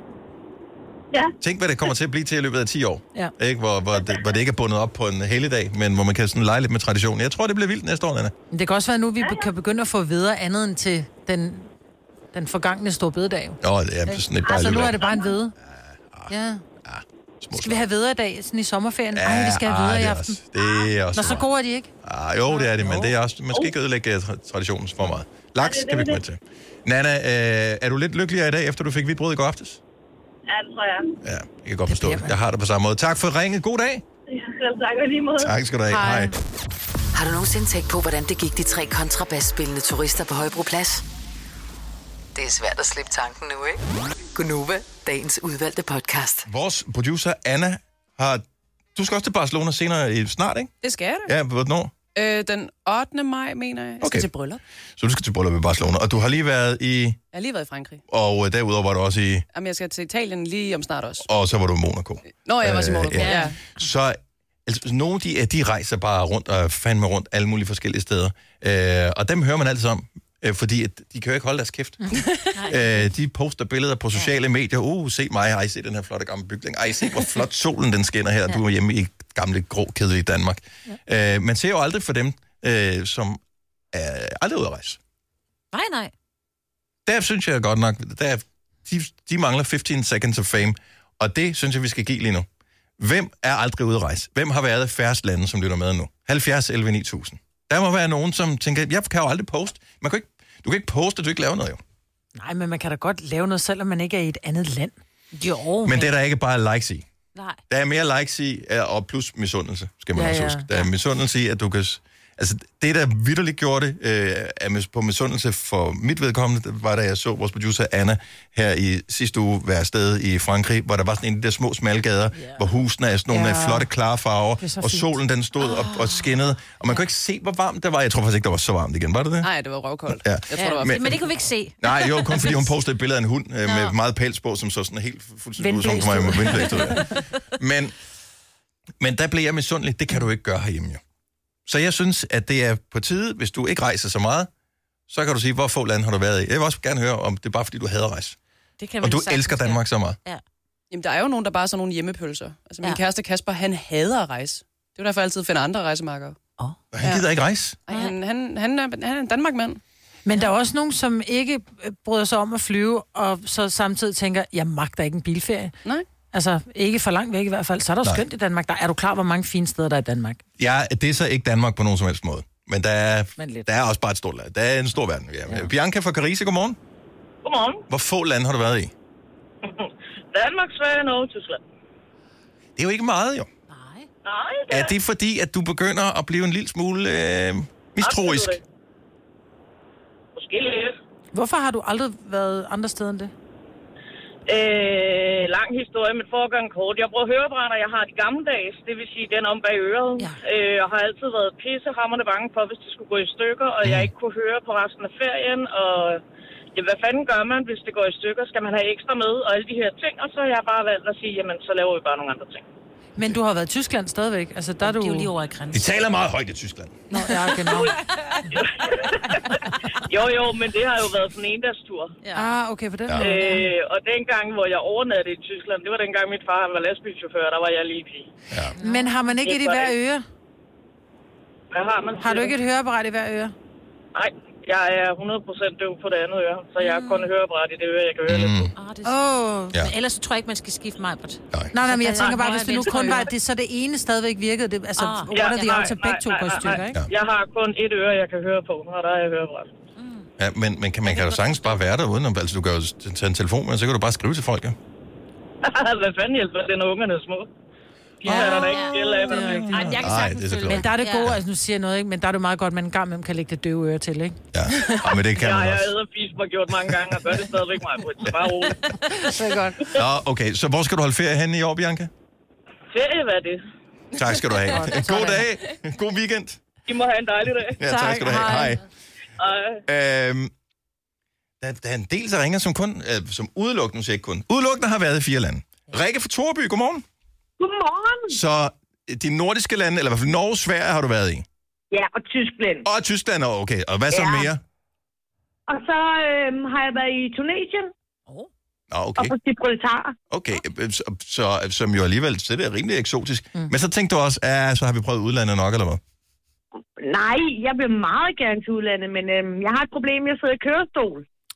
Ja. Tænk, hvad det kommer til at blive til i løbet af ti år. Ja. Ikke? Hvor, hvor, det, hvor det ikke er bundet op på en helligdag, men hvor man kan sådan lege lidt med traditionen. Jeg tror, det bliver vildt næste år, Nana. Men det kan også være nu, vi kan begynde at få videre andet end til den, den forgangne store bededag. jo. Nå, det er sådan et bare Altså, nu lille- er det bare en hvede. Ja. Skal vi have videre i dag, sådan i sommerferien? Ja, Ej, vi skal have videre ej, i det er aften. også- det er også Nå, så gode er de ikke. Ah, jo, det er det, men det er også, man skal ikke ødelægge tra- traditionen for meget. Laks Ja, det er kan vi det, ikke med til. Nana, øh, er du lidt lykkeligere i dag, efter du fik hvidt brød i går aftes? Ja, det tror jeg. Ja, jeg kan godt forstå det. Jeg har det på samme måde. Tak for ringet. God dag. Ja, selv tak, og lige måde. Tak skal du have. Hej. Har du nogensinde tænkt på, hvordan det gik de tre kontrabasspillende turister på Højbroplads? Det er svært at slippe tanken nu, ikke? Gunova, dagens udvalgte podcast. Vores producer, Anna, har... Du skal også til Barcelona senere i snart, ikke? Det skal jeg da. Ja, hvornår? Øh, den ottende maj, mener jeg. Jeg skal Okay. til bryllup. Så du skal til bryllup i Barcelona. Og du har lige været i... Jeg har lige været i Frankrig. Og øh, derudover var du også i... Jamen, jeg skal til Italien lige om snart også. Og så var du i Monaco. Nå, jeg var i Monaco, Øh, ja. Så altså, nogle de, de rejser bare rundt og fandme rundt alle mulige forskellige steder. Øh, og dem hører man altid om, øh, fordi at de kan jo ikke holde deres kæft. øh, de poster billeder på sociale medier. Uh, se mig, ej, se den her flotte gamle bygning. Ej, se hvor flot solen den skinner her. Du er hjemme i gamle grå kæde i Danmark. Ja. Øh, man ser jo aldrig for dem, øh, som er aldrig ude at rejse. Nej, nej. Der synes jeg godt nok, der, de, de mangler femten seconds of fame, og det synes jeg, vi skal give lige nu. Hvem er aldrig ude at rejse? Hvem har været færrest lande, som lytter med nu? halvfjerds elleve ni tusind. Der må være nogen, som tænker, jeg kan jo aldrig poste. Man kan ikke, du kan ikke poste, at du ikke laver noget jo. Nej, men man kan da godt lave noget, selvom man ikke er i et andet land. Jo, Men det er der ikke bare likes i. Nej. Der er mere likes i, og plus misundelse, skal man Ja, også ja. huske. Der er misundelse i, at du kan... Altså, det, der vitterligt gjorde det, øh, er mis- på misundelse for mit vedkommende, det var da jeg så vores producer Anna her i sidste uge være afsted i Frankrig, hvor der var sådan en af de der små smalgader, yeah. hvor husene er sådan nogle Ja. yeah. flotte, klare farver, Det er så og fint. solen den stod og, og skinnede, og man kunne ikke se, hvor varmt det var. Jeg tror faktisk ikke, der var så varmt igen. Var det det? Nej, det var røvkoldt. Ja. Jeg tror, det var Men, men det kunne vi ikke se. Nej, jo, kun fordi hun postede et billede af en hund øh, med meget pels på, som så sådan helt fuldstændig ud, som Vindblæst kommer ud. med vindblæst ud. Men, men der blev jeg misundelig. Det kan du ikke gøre herhjemme, jo. Så jeg synes, at det er på tide, hvis du ikke rejser så meget, så kan du sige, hvor få lande har du været i. Jeg vil også gerne høre, om det er bare fordi, du hader at rejse. Det kan Og man du sagtens elsker gøre. Danmark så meget. Ja. Jamen, der er jo nogen, der bare er sådan nogle hjemmepølser. Altså, min Ja. kæreste Kasper, han hader at rejse. Det er jo derfor, jeg altid finder andre rejsemarker. Og han gider ikke rejse. Ej, han, han, han, er, han er en Danmark-mand. Men der er også nogen, som ikke øh, bryder sig om at flyve, og så samtidig tænker, jeg magter ikke en bilferie. Nej. Altså, ikke for langt væk i hvert fald. Så er der jo Nej. skønt i Danmark. Der er du klar, hvor mange fine steder der er i Danmark? Ja, det er så ikke Danmark på nogen som helst måde. Men der er, Men lidt. der er også bare et stort land. Der er en stor verden. Ja. Ja. Bianca fra Carise, godmorgen. Godmorgen. Hvor få lande har du været i? Danmark, Sverige, Norge, Tyskland. Det er jo ikke meget, jo. Nej, det Er det fordi, at du begynder at blive en lille smule øh, mistroisk? Absolut ikke. Måske lidt. Hvorfor har du aldrig været andre steder end det? Øh, lang historie, men foregang kort. Jeg bruger hørebrænder, jeg har de gammeldags, det vil sige den om bag øret. Ja. Øh, og har altid været pissehamrende bange for, hvis det skulle gå i stykker, og mm. jeg ikke kunne høre på resten af ferien. Og ja, hvad fanden gør man, hvis det går i stykker? Skal man have ekstra med og alle de her ting? Og så har jeg bare valgt at sige, jamen så laver vi bare nogle andre ting. Men du har været i Tyskland stadigvæk. Altså, der er du... Det er jo lige over i grænsen. De taler meget højt i Tyskland. Nå, ja, genau. Jo, jo, men det har jo været sådan en endagstur. Ja. Ah, okay, på den Ja. måde. Øh, og dengang, hvor jeg overnattede i Tyskland, det var dengang min far han var lastbilchauffør, der var jeg lige pige. Ja. Men har man ikke et i hver øre? Hvad har man? Har du ikke et høreapparat i hver øre? Nej, jeg er hundrede procent døv på det andet øre, så jeg har kun høreapparat i det øre, jeg kan høre lidt på. Åh, det Åh. oh. Ja. Men ellers så tror jeg ikke, man skal skifte mig på det. Nej, nej, men jeg tænker bare, hvis det nu kun var, det. at det, så det ene stadigvæk virkede. Det, altså, Ah. what are the odds of begge to går i stykker, ikke? Jeg har kun et øre, jeg kan høre på, og der er jeg høreapparat. Ja, men, men kan, man kan jo sagtens bare være der uden, altså du kan jo tage en telefon, men så kan du bare skrive til folk, ja. Hvad fanden hjælper det, når ungerne er små? Ja, der er ikke gælder af dem. Ej, jeg kan Nej, sagtens det er så følge klart. Men der er det gode, altså nu siger jeg noget, ikke? Men der er det meget godt, at man en gang imellem kan lægge det døve øre til, ikke? Ja, ja men det kan Ja, man jeg også. æder fisk og gjort mange gange, og gør det stadigvæk mig på et, så bare roligt. Så godt. Nå, okay, så hvor skal du holde ferie henne i år, Bianca? Ferie, hvad er det? Tak skal du have. God dag. God weekend. I må have en dejlig dag. Ja, tak skal du have. Hej. Hej. Øhm, der, der er en del, der ringer som kun, øh, som udelukkende, nu siger jeg ikke kun, udelukkende har været i fire lande. Rikke fra Toreby, godmorgen. Godmorgen. Så øh, de nordiske lande, eller i hvert fald Norge, Sverige har du været i? Ja, og Tyskland. Og Tyskland, okay. Og hvad så Ja. mere? Og så øhm, har jeg været i Tunesien. Nå, Og okay. på Gibraltar. Okay, øh, så, så, som jo alligevel, så det er rimelig eksotisk. Mm. Men så tænkte du også, ja, så har vi prøvet udlandet nok, eller hvad? Nej, jeg vil meget gerne til udlandet, men øhm, jeg har et problem, jeg sidder i kørestol.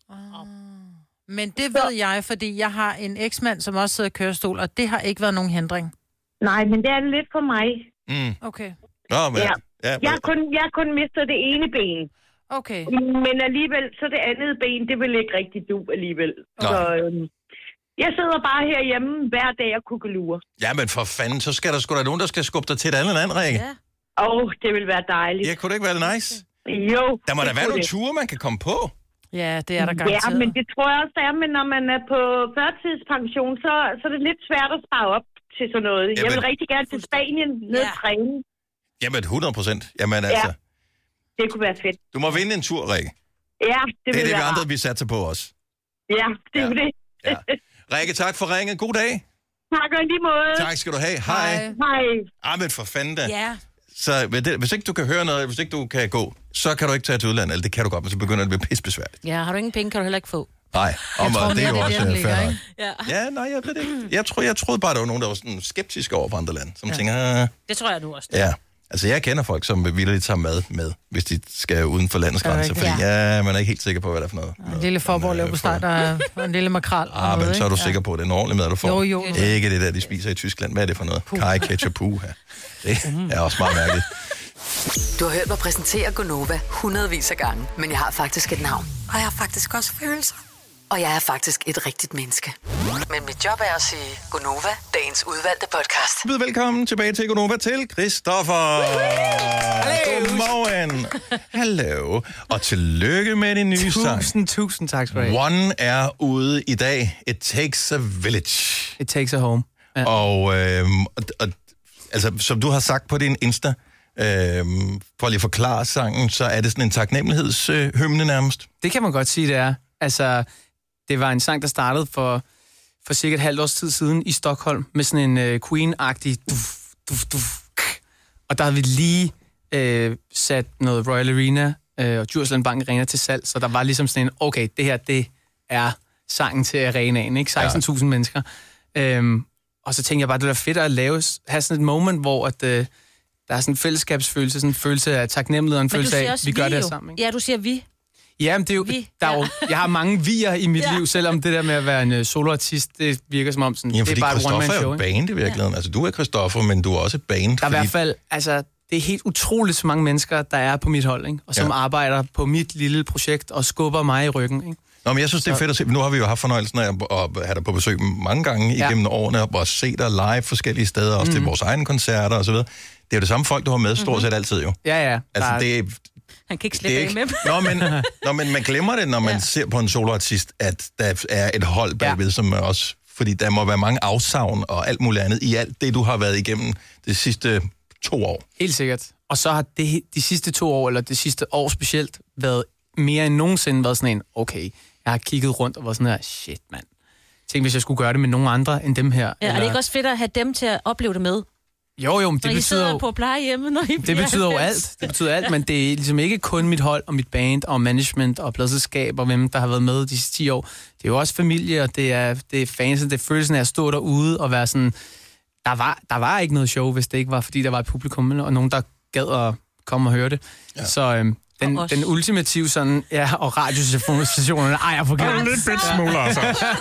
Men det ved jeg, fordi jeg har en eksmand, som også sidder i kørestol, og det har ikke været nogen hindring. Nej, men det er det lidt for mig. Mm. Okay. Nå, men... Ja. Ja, Jeg har kun, jeg har kun mistet det ene ben. Okay. Men alligevel, så det andet ben, det vil ikke rigtig du alligevel. Nej. Så øhm, jeg sidder bare herhjemme hver dag og kukkelurer. ja, men for fanden, så skal der sgu da nogen, der skal skubbe dig til et andet land, Rikke. Ja. Åh, oh, det vil være dejligt. Ja, kunne det ikke være nice? Jo. Der må det da være kunne nogle det. ture, man kan komme på. Ja, det er der Ja, garanteret. men det tror jeg også, der er. Men når man er på førtidspension, så, så er det lidt svært at spare op til sådan noget. Jamen, jeg vil rigtig gerne til Spanien ned og træne. Jamen, hundrede procent. Jamen, Ja. altså, Det kunne være fedt. du må vinde en tur, Rikke. Ja, det, Det vil er det, vi være andre, rart. vi satser på os. Ja, det er det. Ja. Rikke, tak for ringet. God dag. Tak og i lige måde. Tak skal du have. Hej. Hej. Ah, men for fanden da. Ja. Så hvis det- hvis ikke du kan høre noget, hvis ikke du kan gå, så kan du ikke tage til udlandet. Eller det kan du godt, men så begynder det at blive pissebesværligt. Ja, har du ingen penge, kan du heller ikke få. Nej, og tror det er mere, jo det er også der, den øh, fair ligger, nok. Ja. Ja, nej, jeg ved det ikke. Jeg, tror, jeg troede bare, der var nogen, der var sådan skeptiske over for andre lande. Som Ja. tænker, ah, Det tror jeg nu også. ja. Altså, jeg kender folk, som vildt tager mad med, hvis de skal uden for landets Er det grænser. Fordi rigtigt? ja, man er ikke helt sikker på, hvad det er for noget. En lille forborg laver på steg, der er og en lille makrel. og Ah, noget, men så er du ikke? sikker på, at det er en ordentlig mad, du får. Jo, jo. Ikke det der, de spiser i Tyskland. Hvad er det for noget? Kaj, ketchup, puha. Det er også meget mærkeligt. Du har hørt mig præsentere Gonova hundredvis af gange, men jeg har faktisk et navn. Og jeg har faktisk også følelser. Og jeg er faktisk et rigtigt menneske. Men mit job er at sige Gonova, dagens udvalgte podcast. Byd velkommen tilbage til Gonova til Christoffer. Godmorgen. Hallo. Og tillykke med din nye sang. Tusind, tusind tak skal du have. One er ude i dag. It takes a village. It takes a home. Ja. Og, øhm, og, og altså, som du har sagt på din Insta, øhm, for lige at forklare sangen, så er det sådan en taknemmelighedshymne øh, nærmest. Det kan man godt sige, det er. Altså, det var en sang, der startede for, for cirka et halvt års tid siden i Stockholm, med sådan en øh, Queen-agtig duf, duf, duf, og der havde vi lige øh, sat noget Royal Arena øh, og Djursland Bank Arena til salg, så der var ligesom sådan en, okay, det her, det er sangen til arenaen, ikke? seksten tusind ja. mennesker. Øhm, og så tænkte jeg bare, det var fedt at lave, have sådan et moment, hvor at, øh, der er sådan en fællesskabsfølelse, sådan en følelse af taknemmelighed og en følelse af, vi gør det her jo. sammen. Ikke? Ja, du siger vi. Ja, men det er jo, Vi. der er jo, jeg har mange vier i mit Ja. liv, selvom det der med at være en uh, soloartist, det virker som om sådan, Ja, det fordi er bare et Christoffer one-man er show. jo Ikke? band i virkeligheden. Ja. Altså, du er Christoffer, men du er også band. Der er i hvert fald, altså, det er helt utroligt så mange mennesker, der er på mit hold, ikke? Og som Ja. arbejder på mit lille projekt og skubber mig i ryggen. Ikke? Nå, men jeg synes, det er fedt at se. Nu har vi jo haft fornøjelsen af at at have dig på besøg mange gange Ja. igennem årene, og se dig live forskellige steder, også mm. til vores egne koncerter og så videre. Det er jo det samme folk, du har med stort set altid jo. Ja, ja. Altså, Der er- det er, Han kan ikke det slippe er af ikke... med dem. Nå, men, nå, men man glemmer det, når man ja. ser på en soloartist, at der er et hold bagved, ja. som er også... Fordi der må være mange afsavn og alt muligt andet i alt det, du har været igennem de sidste to år. Helt sikkert. Og så har det, de sidste to år, eller det sidste år specielt, været mere end nogensinde været sådan en, okay, jeg har kigget rundt og været sådan her, shit, mand. tænkte, hvis jeg skulle gøre det med nogen andre end dem her. Ja, eller... Er det ikke også fedt at have dem til at opleve det med? Jo, jo, men det når betyder I sidder jo... på plejehjemmet, når I Det betyder jo alt. Det betyder alt, men det er ligesom ikke kun mit hold og mit band og management og pladselskab og hvem, der har været med de sidste ti år. Det er jo også familie, og det er, det er fans, det er følelsen af at stå derude og være sådan... Der var, der var ikke noget show, hvis det ikke var, fordi der var et publikum og nogen, der gad at komme og høre det. Ja. Så øhm, den, den ultimative sådan... Ja, og radiostationerne ejer på gaden. Lidt bit smuler, altså.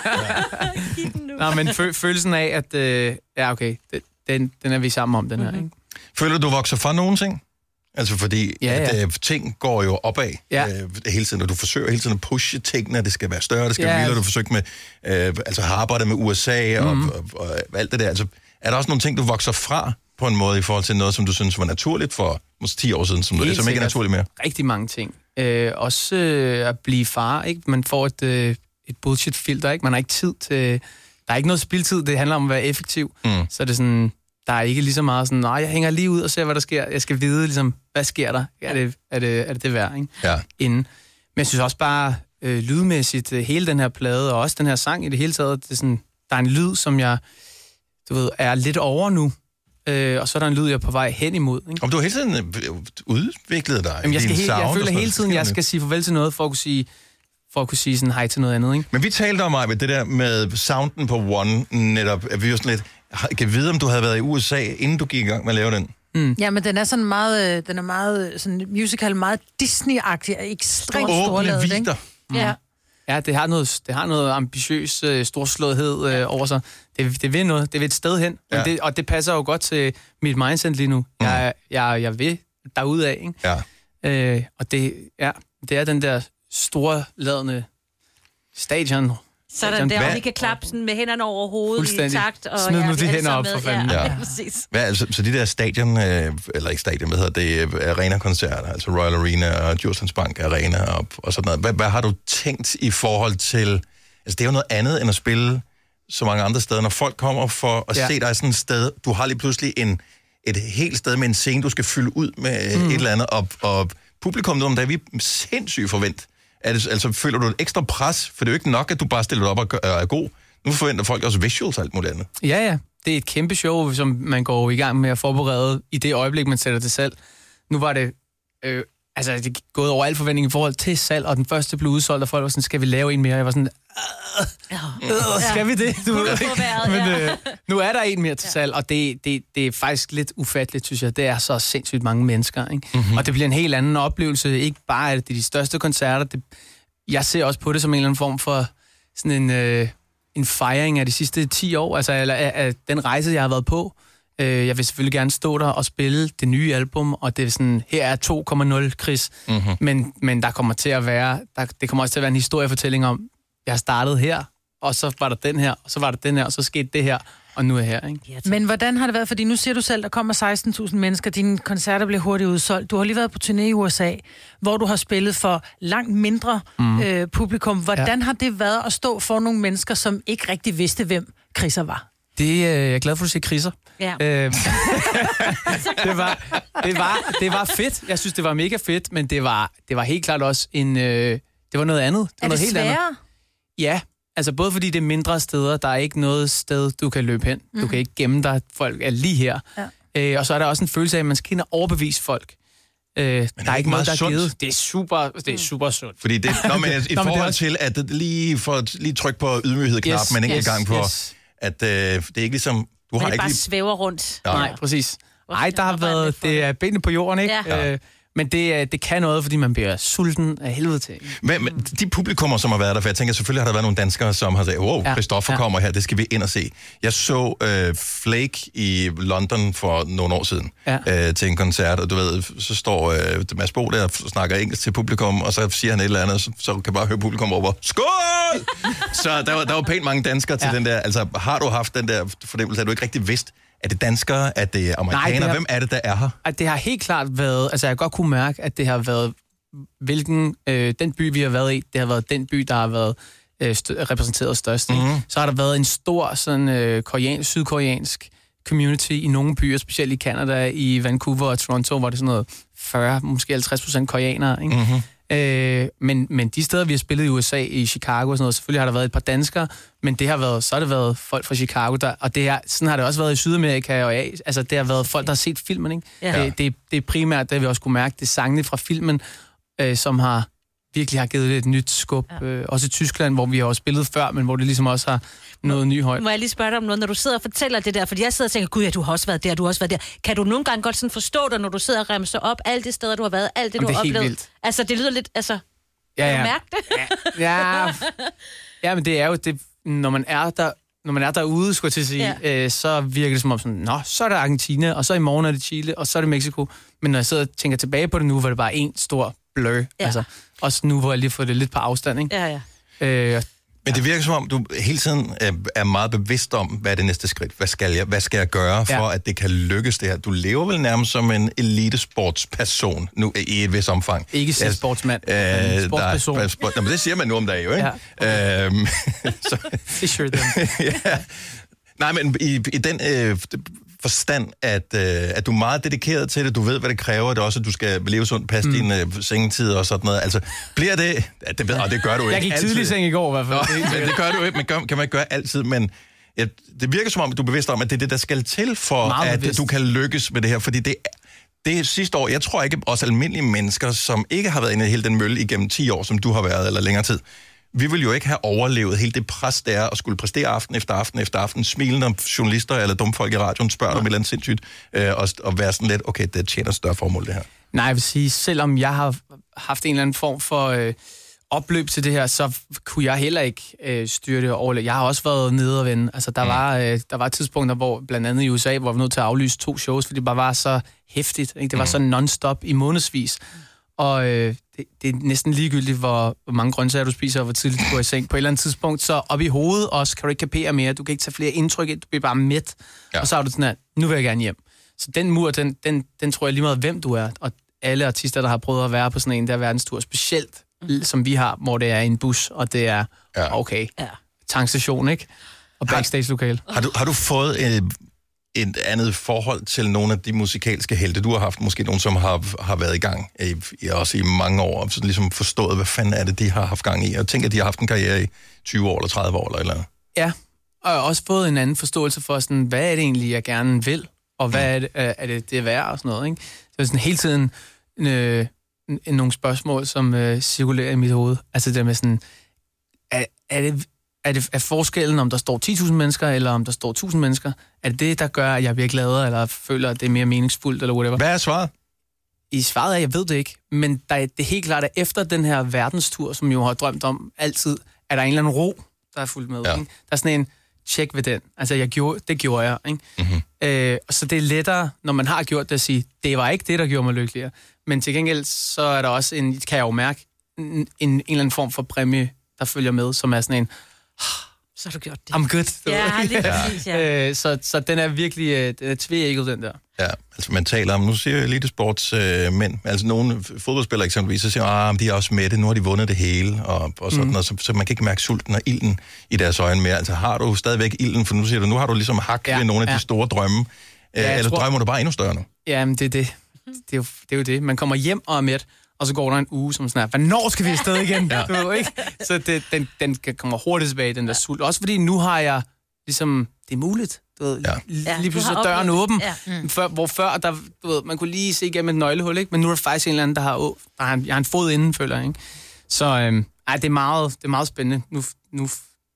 Nå, men fø- følelsen af, at... Øh, ja, okay, det, den, den er vi sammen om, den her, ikke? Føler du, vokser fra nogen ting? Altså fordi ja, ja. At, øh, ting går jo opad ja. øh, hele tiden, og du forsøger hele tiden at pushe tingene, det skal være større, det skal ja. være vildere, du forsøger med, øh, altså har arbejdet med U S A og, mm. og, og, og alt det der. Altså, er der også nogle ting, du vokser fra på en måde i forhold til noget, som du synes var naturligt for måske ti år siden, som, du, som ikke er naturligt mere? Rigtig mange ting. Øh, også øh, at blive far, ikke? Man får et, øh, et bullshit-filter, ikke? Man har ikke tid til... Der er ikke noget spildtid, det handler om at være effektiv. Mm. Så er det sådan... Der er ikke lige så meget sådan, nej, jeg hænger lige ud og ser, hvad der sker. Jeg skal vide, ligesom, hvad sker der? Er det er det, er det, det værd, ikke? Ja. Inden. Men jeg synes også bare, øh, lydmæssigt, øh, hele den her plade, og også den her sang i det hele taget, det er sådan, der er en lyd, som jeg, du ved, er lidt over nu. Øh, og så er der en lyd, jeg er på vej hen imod. Ikke? Om du har hele tiden udviklet dig. Jamen, jeg, skal helt, jeg føler hele hele tiden, jeg skal sige farvel til noget, for at kunne sige, for at kunne sige sådan hej til noget andet. Ikke? Men vi talte om, Ejbe, det der med sounden på One, netop, at vi jo sådan lidt, kan vide, om du havde været i U S A, inden du gik i gang med at lave den? Mm. Ja, men den er sådan meget, øh, den er meget sådan musical, meget Disney-agtig, ekstremt storladet, ikke? Mm. Ja. Ja, det har noget, det har noget ambitiøs øh, storslåethed øh, over sig. Det, det vil noget, det vil et sted hen, ja. det, og det passer jo godt til mit mindset lige nu. Mm. Jeg, jeg, jeg vil derudad, ikke? Ja. Øh, og det, ja, det er den der storladende stadion. Sådan der, og vi kan klappe sådan med hænderne over hovedet i takt. Og smid nu ja, de hænder op, for fanden. Ja, ja. præcis. Hvad, altså, så de der stadion, øh, eller ikke stadion, hvad hedder det, øh, arena-koncerter, altså Royal Arena og Djurslands Bank Arena og, og sådan noget. Hvad, hvad har du tænkt i forhold til, altså det er jo noget andet end at spille så mange andre steder, når folk kommer for at ja. se dig sådan et sted, du har lige pludselig en, et helt sted med en scene, du skal fylde ud med mm. et eller andet, og, og publikum, der er vi sindssygt forvent. Er det, altså, føler du et ekstra pres? For det er jo ikke nok, at du bare stiller op og gør, er god. Nu forventer folk også visuals og alt muligt andet. Ja, ja. Det er et kæmpe show, som man går i gang med at forberede i det øjeblik, man sætter det salg. Nu var det... Øh, altså, det er gået over al forventning i forhold til salg, og den første blev udsolgt, og folk var sådan, skal vi lave en mere? Jeg var sådan... Øh, øh, skal vi det? Du ved ikke. Men øh, nu er der en mere til salg, og det, det, det er faktisk lidt ufatteligt, synes jeg. Det er så sindssygt mange mennesker, ikke? Mm-hmm. Og det bliver en helt anden oplevelse. Ikke bare, at det er de største koncerter. Det, jeg ser også på det som en eller anden form for sådan en, øh, en fejring af de sidste ti år, altså eller, af, af den rejse, jeg har været på. Øh, jeg vil selvfølgelig gerne stå der og spille det nye album, og det er sådan, her er to komma nul, Chris. Mm-hmm. Men, men der kommer til at være, der, det kommer også til at være en historiefortælling om, jeg har startet her, og så var der den her, og så var der den her, og så skete det her, og nu er jeg her, ikke? Men hvordan har det været? Fordi nu siger du selv, der kommer seksten tusind mennesker, dine koncerter bliver hurtigt udsolgt. Du har lige været på turné i U S A, hvor du har spillet for langt mindre mm. øh, publikum. Hvordan ja. har det været at stå for nogle mennesker, som ikke rigtig vidste, hvem Chrisser var? Det øh, jeg er glad for, at du siger Chrisser. Ja. Øh, det, var, det, var, det var fedt. Jeg synes, det var mega fedt, men det var, det var helt klart også en... Øh, det var noget andet. Det var er noget det helt sværere? Andet. Ja, altså både fordi det er mindre steder, der er ikke noget sted, du kan løbe hen. Mm. Du kan ikke gemme dig, folk er lige her. Ja. Øh, og så er der også en følelse af, at man skal ind og overbevise folk. Øh, der er, er ikke noget, der er givet. Det er super, det er super sundt. Fordi det, nå, men i nå, forhold men også... til, at det lige, for, lige tryk på ydmyghed-knap, yes, men ikke yes, gang på, yes. at øh, det er ikke ligesom... Du har ikke bare lige... svæver rundt. Ja. Nej, præcis. Nej, der har været... Det er benene på jorden, ikke? Ja. Øh, Men det, det kan noget, fordi man bliver sulten af helvede til. Men, men de publikummer, som har været der, for jeg tænker, selvfølgelig har der været nogle danskere, som har sagt, wow, ja, Christoffer ja. kommer her, det skal vi ind og se. Jeg så øh, Flake i London for nogle år siden ja. øh, til en koncert, og du ved, så står øh, Mads Bo der og snakker engelsk til publikum, og så siger han et eller andet, så, så kan bare høre publikum over, skål! Så der var, der var pænt mange danskere til ja. den der, altså har du haft den der fornemmelse, at du ikke rigtig vidste, er det danskere? Er det amerikanere? Nej, det har, hvem er det, der er her? At det har helt klart været... Altså, jeg godt kunne mærke, at det har været... Hvilken... Øh, den by, vi har været i, det har været den by, der har været øh, st- repræsenteret størst. Mm-hmm. Så har der været en stor sådan, øh, koreansk, sydkoreansk community i nogle byer, specielt i Canada, i Vancouver og Toronto, hvor det er sådan noget fyrre, måske halvtreds procent koreanere. Ikke? Mm-hmm. Øh, men, men de steder, vi har spillet i U S A, i Chicago og sådan noget, selvfølgelig har der været et par danskere, men det har været, så har det været folk fra Chicago, der, og det er, sådan har det også været i Sydamerika og ja, altså det har været folk, der har set filmen, ikke? Ja. Det, det, det er primært, det vi også kunne mærke, det er sangene fra filmen, øh, som har virkelig har givet det et nyt skub. Ja. Øh, også i Tyskland, hvor vi har også spillet før, men hvor det ligesom også har noget ny højt. Må jeg lige spørge dig om noget, når du sidder og fortæller det der, fordi jeg sidder og tænker, gud ja, du har også været der, du har også været der. Kan du nogle gange godt sådan forstå dig, når du sidder og remser op alle de steder, du har været, alt det, Jamen, du det har er helt oplevet? vildt. Altså, det lyder lidt, altså... Ja, ja. Kan du mærke det? Ja, ja, men det er jo, det, når man er der, når man er derude, skulle jeg til at sige, ja. øh, så virker det som om sådan, nå, så er det Argentina, og så i morgen er det Chile, og så er det Mexico. Men når jeg sidder og tænker tilbage på det nu, var det bare en stor blur. Ja. Altså, også nu, hvor jeg lige får det lidt på afstand, ikke? Ja, ja. Øh, Men det virker som om, du hele tiden er meget bevidst om, hvad er det næste skridt? Hvad skal jeg, hvad skal jeg gøre, for ja. at det kan lykkes det her? Du lever vel nærmest som en elitesportsperson, nu i et vis omfang. Ikke som sportsmand, øh, sportsperson. Der, sport, men det siger man nu om dagen jo, ikke? Ja. Øhm, så, sure ja. Nej, men i, i den øh, forstand, at, øh, at du er meget dedikeret til det, du ved, hvad det kræver, det er også, at du skal leve sundt, passe mm. din øh, sengetid og sådan noget. Altså, bliver det... Ja, det ved, og det gør du ikke jeg gik altid. tidlig i seng i går, i hvert fald. Nå, men det gør du ikke, men gør, kan man ikke gøre altid, men ja, det virker som om, at du er bevidst om, at det er det, der skal til for, meget at bevidst. Du kan lykkes med det her, fordi det det er sidste år, jeg tror ikke, også almindelige mennesker, som ikke har været inde i hele den mølle igennem ti år, som du har været, eller længere tid, vi vil jo ikke have overlevet hele det pres, der er at skulle præstere aften efter aften efter aften, smilende om journalister eller dumme folk i radioen, spørger ja. om et eller andet sindssygt, øh, og, og være sådan lidt, okay, det tjener større formål, det her. Nej, jeg vil sige, selvom jeg har haft en eller anden form for øh, opløb til det her, så kunne jeg heller ikke øh, styre det over. Jeg har også været nede og vende. Altså, der, mm. var, øh, der var tidspunkter, hvor blandt andet i U S A, hvor vi var nødt til at aflyse to shows, fordi det bare var så hæftigt. Ikke? Det var mm. så non-stop i månedsvis. Og øh, det, det er næsten ligegyldigt, hvor, hvor mange grøntsager du spiser, og hvor tidligt du går i seng. På et eller andet tidspunkt, så op i hovedet også, kan du ikke kapere mere. Du kan ikke tage flere indtryk, du bliver bare mæt. Ja. Og så er du sådan her, nu vil jeg gerne hjem. Så den mur, den, den, den tror jeg lige meget, hvem du er. Og alle artister, der har prøvet at være på sådan en der verdenstur, specielt mm. som vi har, hvor det er en bus, og det er, ja. okay, ja. tankstation, ikke? Og backstage-lokale. Har, har, du, har du fået et, et andet forhold til nogle af de musikalske helte, du har haft? Måske nogen, som har, har været i gang, i, i, også i mange år, og så ligesom forstået, hvad fanden er det, de har haft gang i? Og tænker, at de har haft en karriere i tyve år eller tredive år eller eller andet. Ja, og jeg har også fået en anden forståelse for, sådan, hvad er det egentlig, jeg gerne vil? Og hvad er det, er det, det er værd og sådan noget, ikke? Det er sådan hele tiden øh, nogle spørgsmål, som øh, cirkulerer i mit hoved. Altså det der med sådan, er, er, det, er det er forskellen, om der står ti tusind mennesker, eller om der står tusind mennesker? Er det det, der gør, at jeg bliver gladere, eller føler, at det er mere meningsfuldt, eller whatever? Hvad er svaret? I svaret er, jeg ved det ikke, men der er, det er helt klart, at efter den her verdenstur, som jeg jo har drømt om altid, er der en eller anden ro, der er fuldt med. Ja. Ikke? Der er sådan en tjek ved den. Altså, jeg gjorde, det gjorde jeg. Ikke? Mm-hmm. Øh, så det er lettere, når man har gjort det, at sige, det var ikke det, der gjorde mig lykkeligere. Men til gengæld, så er der også en, kan jeg jo mærke, en, en, en eller anden form for præmie, der følger med, som er sådan en, så har du gjort det. I'm good. Ja, lige præcis, ja. øh, så, så den er virkelig, den er tvækket, den der. Ja, altså man taler om, nu siger jeg elitesportsmænd, øh, mænd, altså nogle fodboldspillere eksempelvis, så siger ah, de er også med det, nu har de vundet det hele, og, og sådan mm. noget, så, så man kan ikke mærke sulten og ilden i deres øjne mere. Altså har du stadigvæk ilden, for nu siger du, nu har du ligesom hak ja, ved nogle af ja. de store drømme, øh, ja, eller tror... drømmer du bare endnu større nu? Jamen det er det. Det er, jo, det er jo det. Man kommer hjem og er mæt, og så går der en uge, som sådan her, hvornår skal vi afsted igen? ja. Du ved, ikke? Så det, den, den kommer hurtigt tilbage, den der sult. Også fordi nu har jeg ligesom, det er muligt. Du ved, ja. lige, lige pludselig døren åben, ja. mm. før, hvor før, der, du ved, man kunne lige se igennem et nøglehul, ikke? Men nu er der faktisk en eller anden, der har, åh, der har en, jeg har en fod inden, føler jeg, ikke? Så øhm, ej, det, er meget, det er meget spændende. Nu, nu,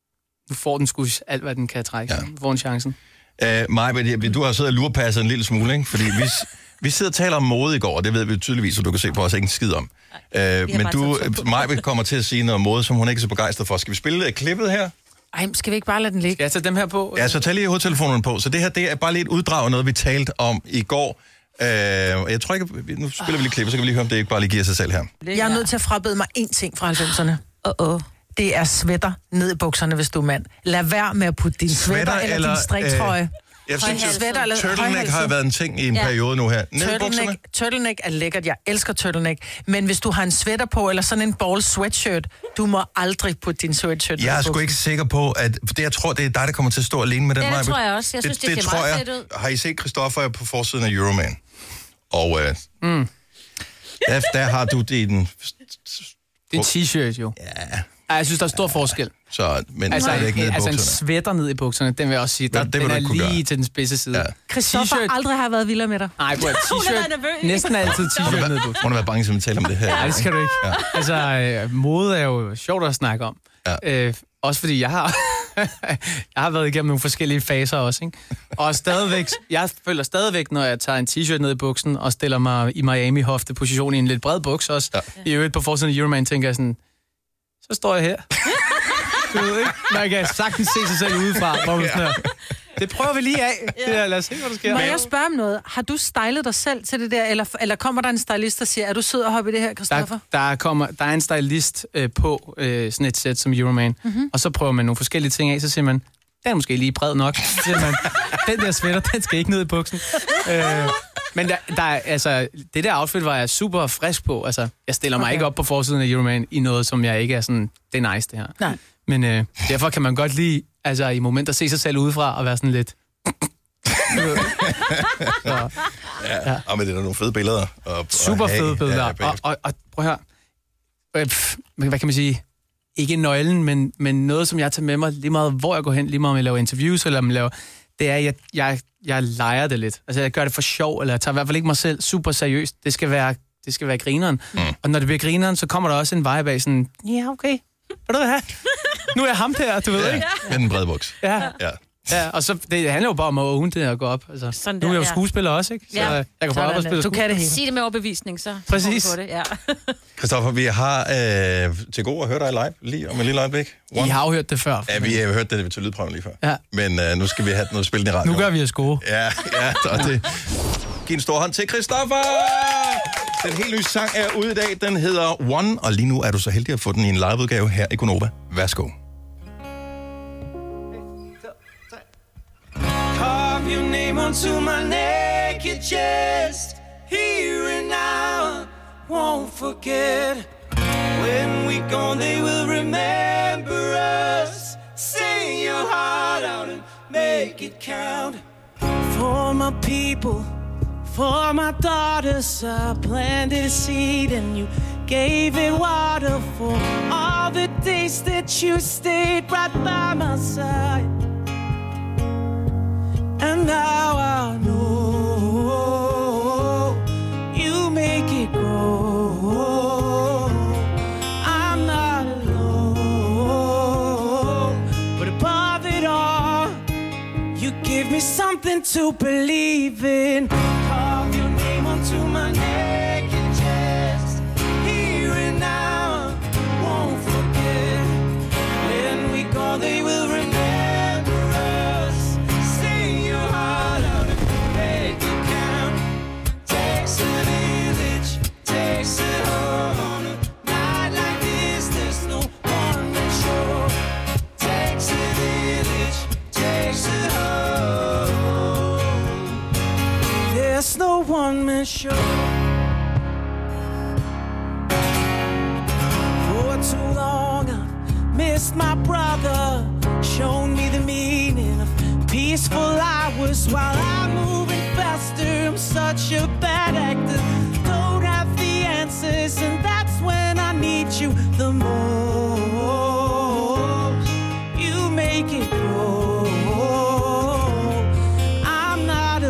nu får den sgu alt, hvad den kan trække. Ja. Får en chancen. Uh, Maja, du har siddet og lurepasset en lille smule, ikke? Fordi vi, vi sidder og taler om mode i går, og det ved vi tydeligvis, så du kan se på os ikke en skid om. Uh, men du, Maja, kommer til at sige noget om mode, som hun ikke er så begejstret for. Skal vi spille klippet her? Ej, skal vi ikke bare lade den ligge? Skal jeg tage dem her på? Ja, så tag lige hovedtelefonerne på. Så det her, det er bare lidt uddrag af noget, vi talte om i går. Uh, jeg tror ikke, nu spiller vi lige klippet, så kan vi lige høre, om det ikke bare lige giver sig selv her. Jeg er nødt til at frabede mig én ting fra halvfemserne. Uh-oh. Det er sweater ned i bukserne, hvis du er mand. Lad være med at putte din sweater, sweater eller, eller din striktrøje. Øh, jeg synes, sweater eller turtleneck har været en ting i en ja. periode nu her. Ned i bukserne. Turtleneck er lækkert. Jeg elsker turtleneck. Men hvis du har en sweater på, eller sådan en ball sweatshirt, du må aldrig putte din sweatshirt. Jeg er sgu ikke sikker på, at det, jeg tror, det er dig, der kommer til at stå alene med den. Ja, det tror jeg også. Jeg synes, det, det, det ser meget fedt ud. Har I set Christoffer på forsiden af Euroman? Og øh, mm. Der, der har du din... Det er en t-shirt, jo. Ja. Ej, jeg synes, der er stor forskel. Så, men altså, så er det ikke ned i altså bukserne. en sweater ned i bukserne, den vil jeg også sige, Ja, der, det den vil du er ikke kunne lige gøre. til den spidse side. Ja. Christoffer aldrig har været vildere med dig. Nej, bror, Hun har været t-shirt, nervøs. næsten altid t-shirt ned i bukserne. Må du være bange, som vi taler om det her? Nej, det skal du ikke. Ja. Altså, øh, mode er jo sjovt at snakke om. Ja. Øh, også fordi jeg har, jeg har været igennem nogle forskellige faser også, ikke? Og stadigvæk, jeg føler stadigvæk, når jeg tager en t-shirt ned i buksen og stiller mig i Miami-hofte-position i en lidt bred buks også. Ja. I øvrigt på forsiden af Euroman tænker jeg sådan, så står jeg her. Du ved ikke? Man kan sagtens se sig selv udefra. Hvor man sådan her, det prøver vi lige af. Ja. Det der, lad os se, hvad der sker. Må jeg spørge om noget? Har du stylet dig selv til det der, eller, eller kommer der en stylist, der siger, er du sød at hoppe i det her, Christoffer? Der, der, kommer, der er en stylist øh, på øh, sådan et sæt som Euroman, mm-hmm. og så prøver man nogle forskellige ting af, så siger man, den er måske lige bred nok. Så siger man, den der sweater, den skal ikke ned i buksen. øh, men der, der, altså, det der outfit var jeg super frisk på. Altså, jeg stiller mig okay. ikke op på forsiden af Euroman i noget, som jeg ikke er sådan, det er nice det her. Nej. Men øh, derfor kan man godt lige, altså i momenter se sig selv udefra og være sådan lidt... ja, ja. Og men det er nogle fede billeder. Og, super og fede billeder. Ja, og, og, og prøv at høre. Pff, hvad kan man sige? Ikke nøglen, men, men noget, som jeg tager med mig lige meget, hvor jeg går hen, lige meget om jeg laver interviews, eller om jeg laver... Det er, at jeg, jeg, jeg leger det lidt. Altså, jeg gør det for sjov, eller jeg tager i hvert fald ikke mig selv super seriøst. Det skal være, det skal være grineren. Mm. Og når det bliver grineren, så kommer der også en vibe af sådan, ja, okay, hvad du vil have? Nu er jeg ham der, du ved ja, ikke? Med den brede buks. Ja. Ja. Ja, og så det handler jo bare om at åbne det og gå op. Altså, sådan nu er jeg jo der, skuespiller også, ikke? Så ja. jeg kan få op og spille Du kan det hele. Sig det med overbevisning, så præcis. får vi på det. Ja. Christoffer, vi har øh, til gode at høre dig live lige om et lille øjeblik. One. I har jo hørt det før. Ja, vi har hørt det til lydprøven lige før. Ja. Men øh, nu skal vi have noget spillet i radio. Nu gør vi os gode. Ja, ja, og det. Giv en stor hånd til Christoffer! Den helt nye sang er ude i dag. Den hedder One, og lige nu er du så heldig at få den i en liveudgave her i Gonova. Værsgo. Carve your name onto my naked chest. Here and now, won't forget. When we gone, they will remember us. Sing your heart out and make it count. For my people, for my daughters, I planted a seed and you gave it water. For all the days that you stayed right by my side. And now I know you make it grow. I'm not alone, but above it all, you give me something to believe in. Carve your name onto my naked chest. Here and now, won't forget. When we go, they will remember. There's no one-man show. For too long I've missed my brother. Shown me the meaning of peaceful hours while I'm moving faster. I'm such a bad actor. Don't have the answers, and that's when I need you the most. You make it grow. I'm not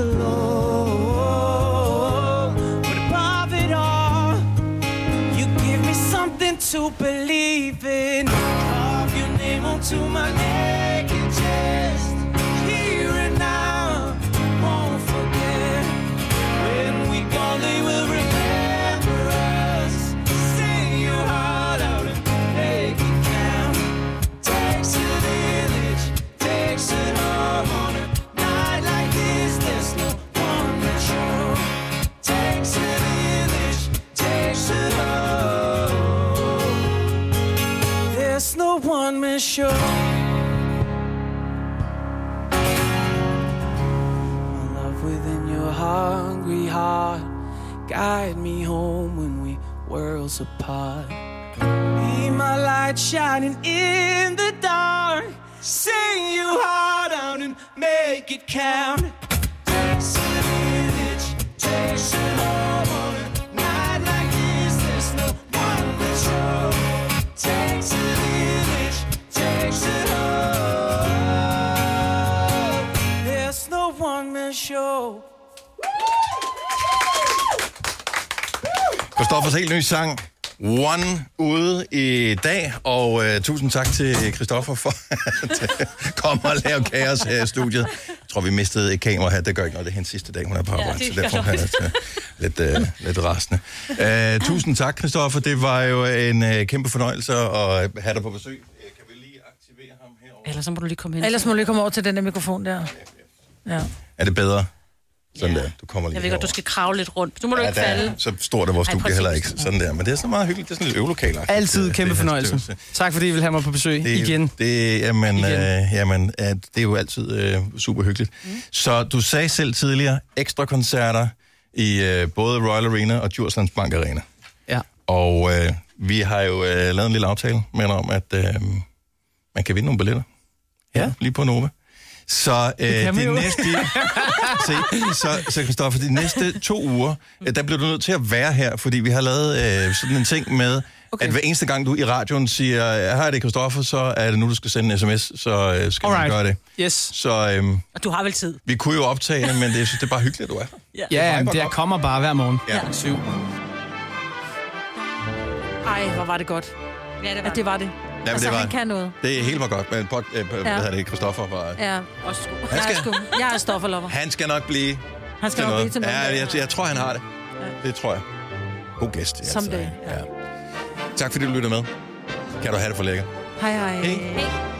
alone, but above it all, you give me something to believe in. Carve your name onto my naked chest. Here and now, won't forget. When we go, they will remember us. Sing your heart out and make it count. Takes a village, takes it home on a night like this. There's no one-man show. Takes a village, takes it home. There's no one-man show. Within your hungry heart, guide me home when we worlds apart. Be my light shining in the dark. Sing your heart out and make it count. Takes a village, takes it home on a night like Christoffers helt nye sang, One, ude i dag. Og uh, tusind tak til Christoffer for at komme og lave kaos her i studiet. Jeg tror, vi mistede et kamera her. Det gør ikke noget. Det er hendes sidste dag, hun er på arbejde. Ja, så derfor er jeg lidt, uh, lidt rasende. Uh, tusind tak, Christoffer. Det var jo en uh, kæmpe fornøjelse at have dig på besøg. Kan vi lige aktivere ham herovre? Ellers så må du lige komme hen. Ellers må du lige komme over til den der mikrofon der. Ja. Er det bedre? Sådan ja. Der. Du kommer lige Jeg ved godt, du skal kravle lidt rundt. Du må ja, du ikke falde. Så stort er vores studie heller ikke. Sådan der. Men det er så meget hyggeligt. Det er sådan lidt øvelokaler. Altid kæmpe fornøjelse. Tak fordi I vil have mig på besøg det, igen. Det, jamen, igen. Øh, jamen, øh, det er jo altid øh, super hyggeligt. Mm. Så du sagde selv tidligere, ekstra koncerter i øh, både Royal Arena og Djurslands Bank Arena. Ja. Og øh, vi har jo øh, lavet en lille aftale med om, at øh, man kan vinde nogle billetter. Ja. Ja, lige på Nova. Så øh, de næste, se, så, så Christoffer, de næste to uger, øh, der bliver du nødt til at være her, fordi vi har lavet øh, sådan en ting med, okay. at hver eneste gang du i radioen siger, her er det Christoffer, så er det nu, du skal sende en sms, så øh, skal Alright. man gøre det. Yes. Så, øh, og du har vel tid? Vi kunne jo optage det, men det, synes, det er bare hyggeligt, at du er her. Ja, ja det, det kommer bare hver morgen. Ja. Syv. Ej, hvor var det godt. Ja, det var at det. Var det. Ja, altså, det var, han kan noget. Det hele var godt, men pot, øh, hvad hedder det, Christoffer var... Ja, også sgu. Han skal, jeg er, sgu. Jeg er stofferlover. Han skal nok blive... Han skal nok noget. blive til noget. Ja, jeg, jeg tror, han har det. Ja. Det tror jeg. God gæst. Som altså. Det, ja. ja. Tak fordi du lyttede med. Kan du have det for lækker. Hej, hej. Hej. Hej.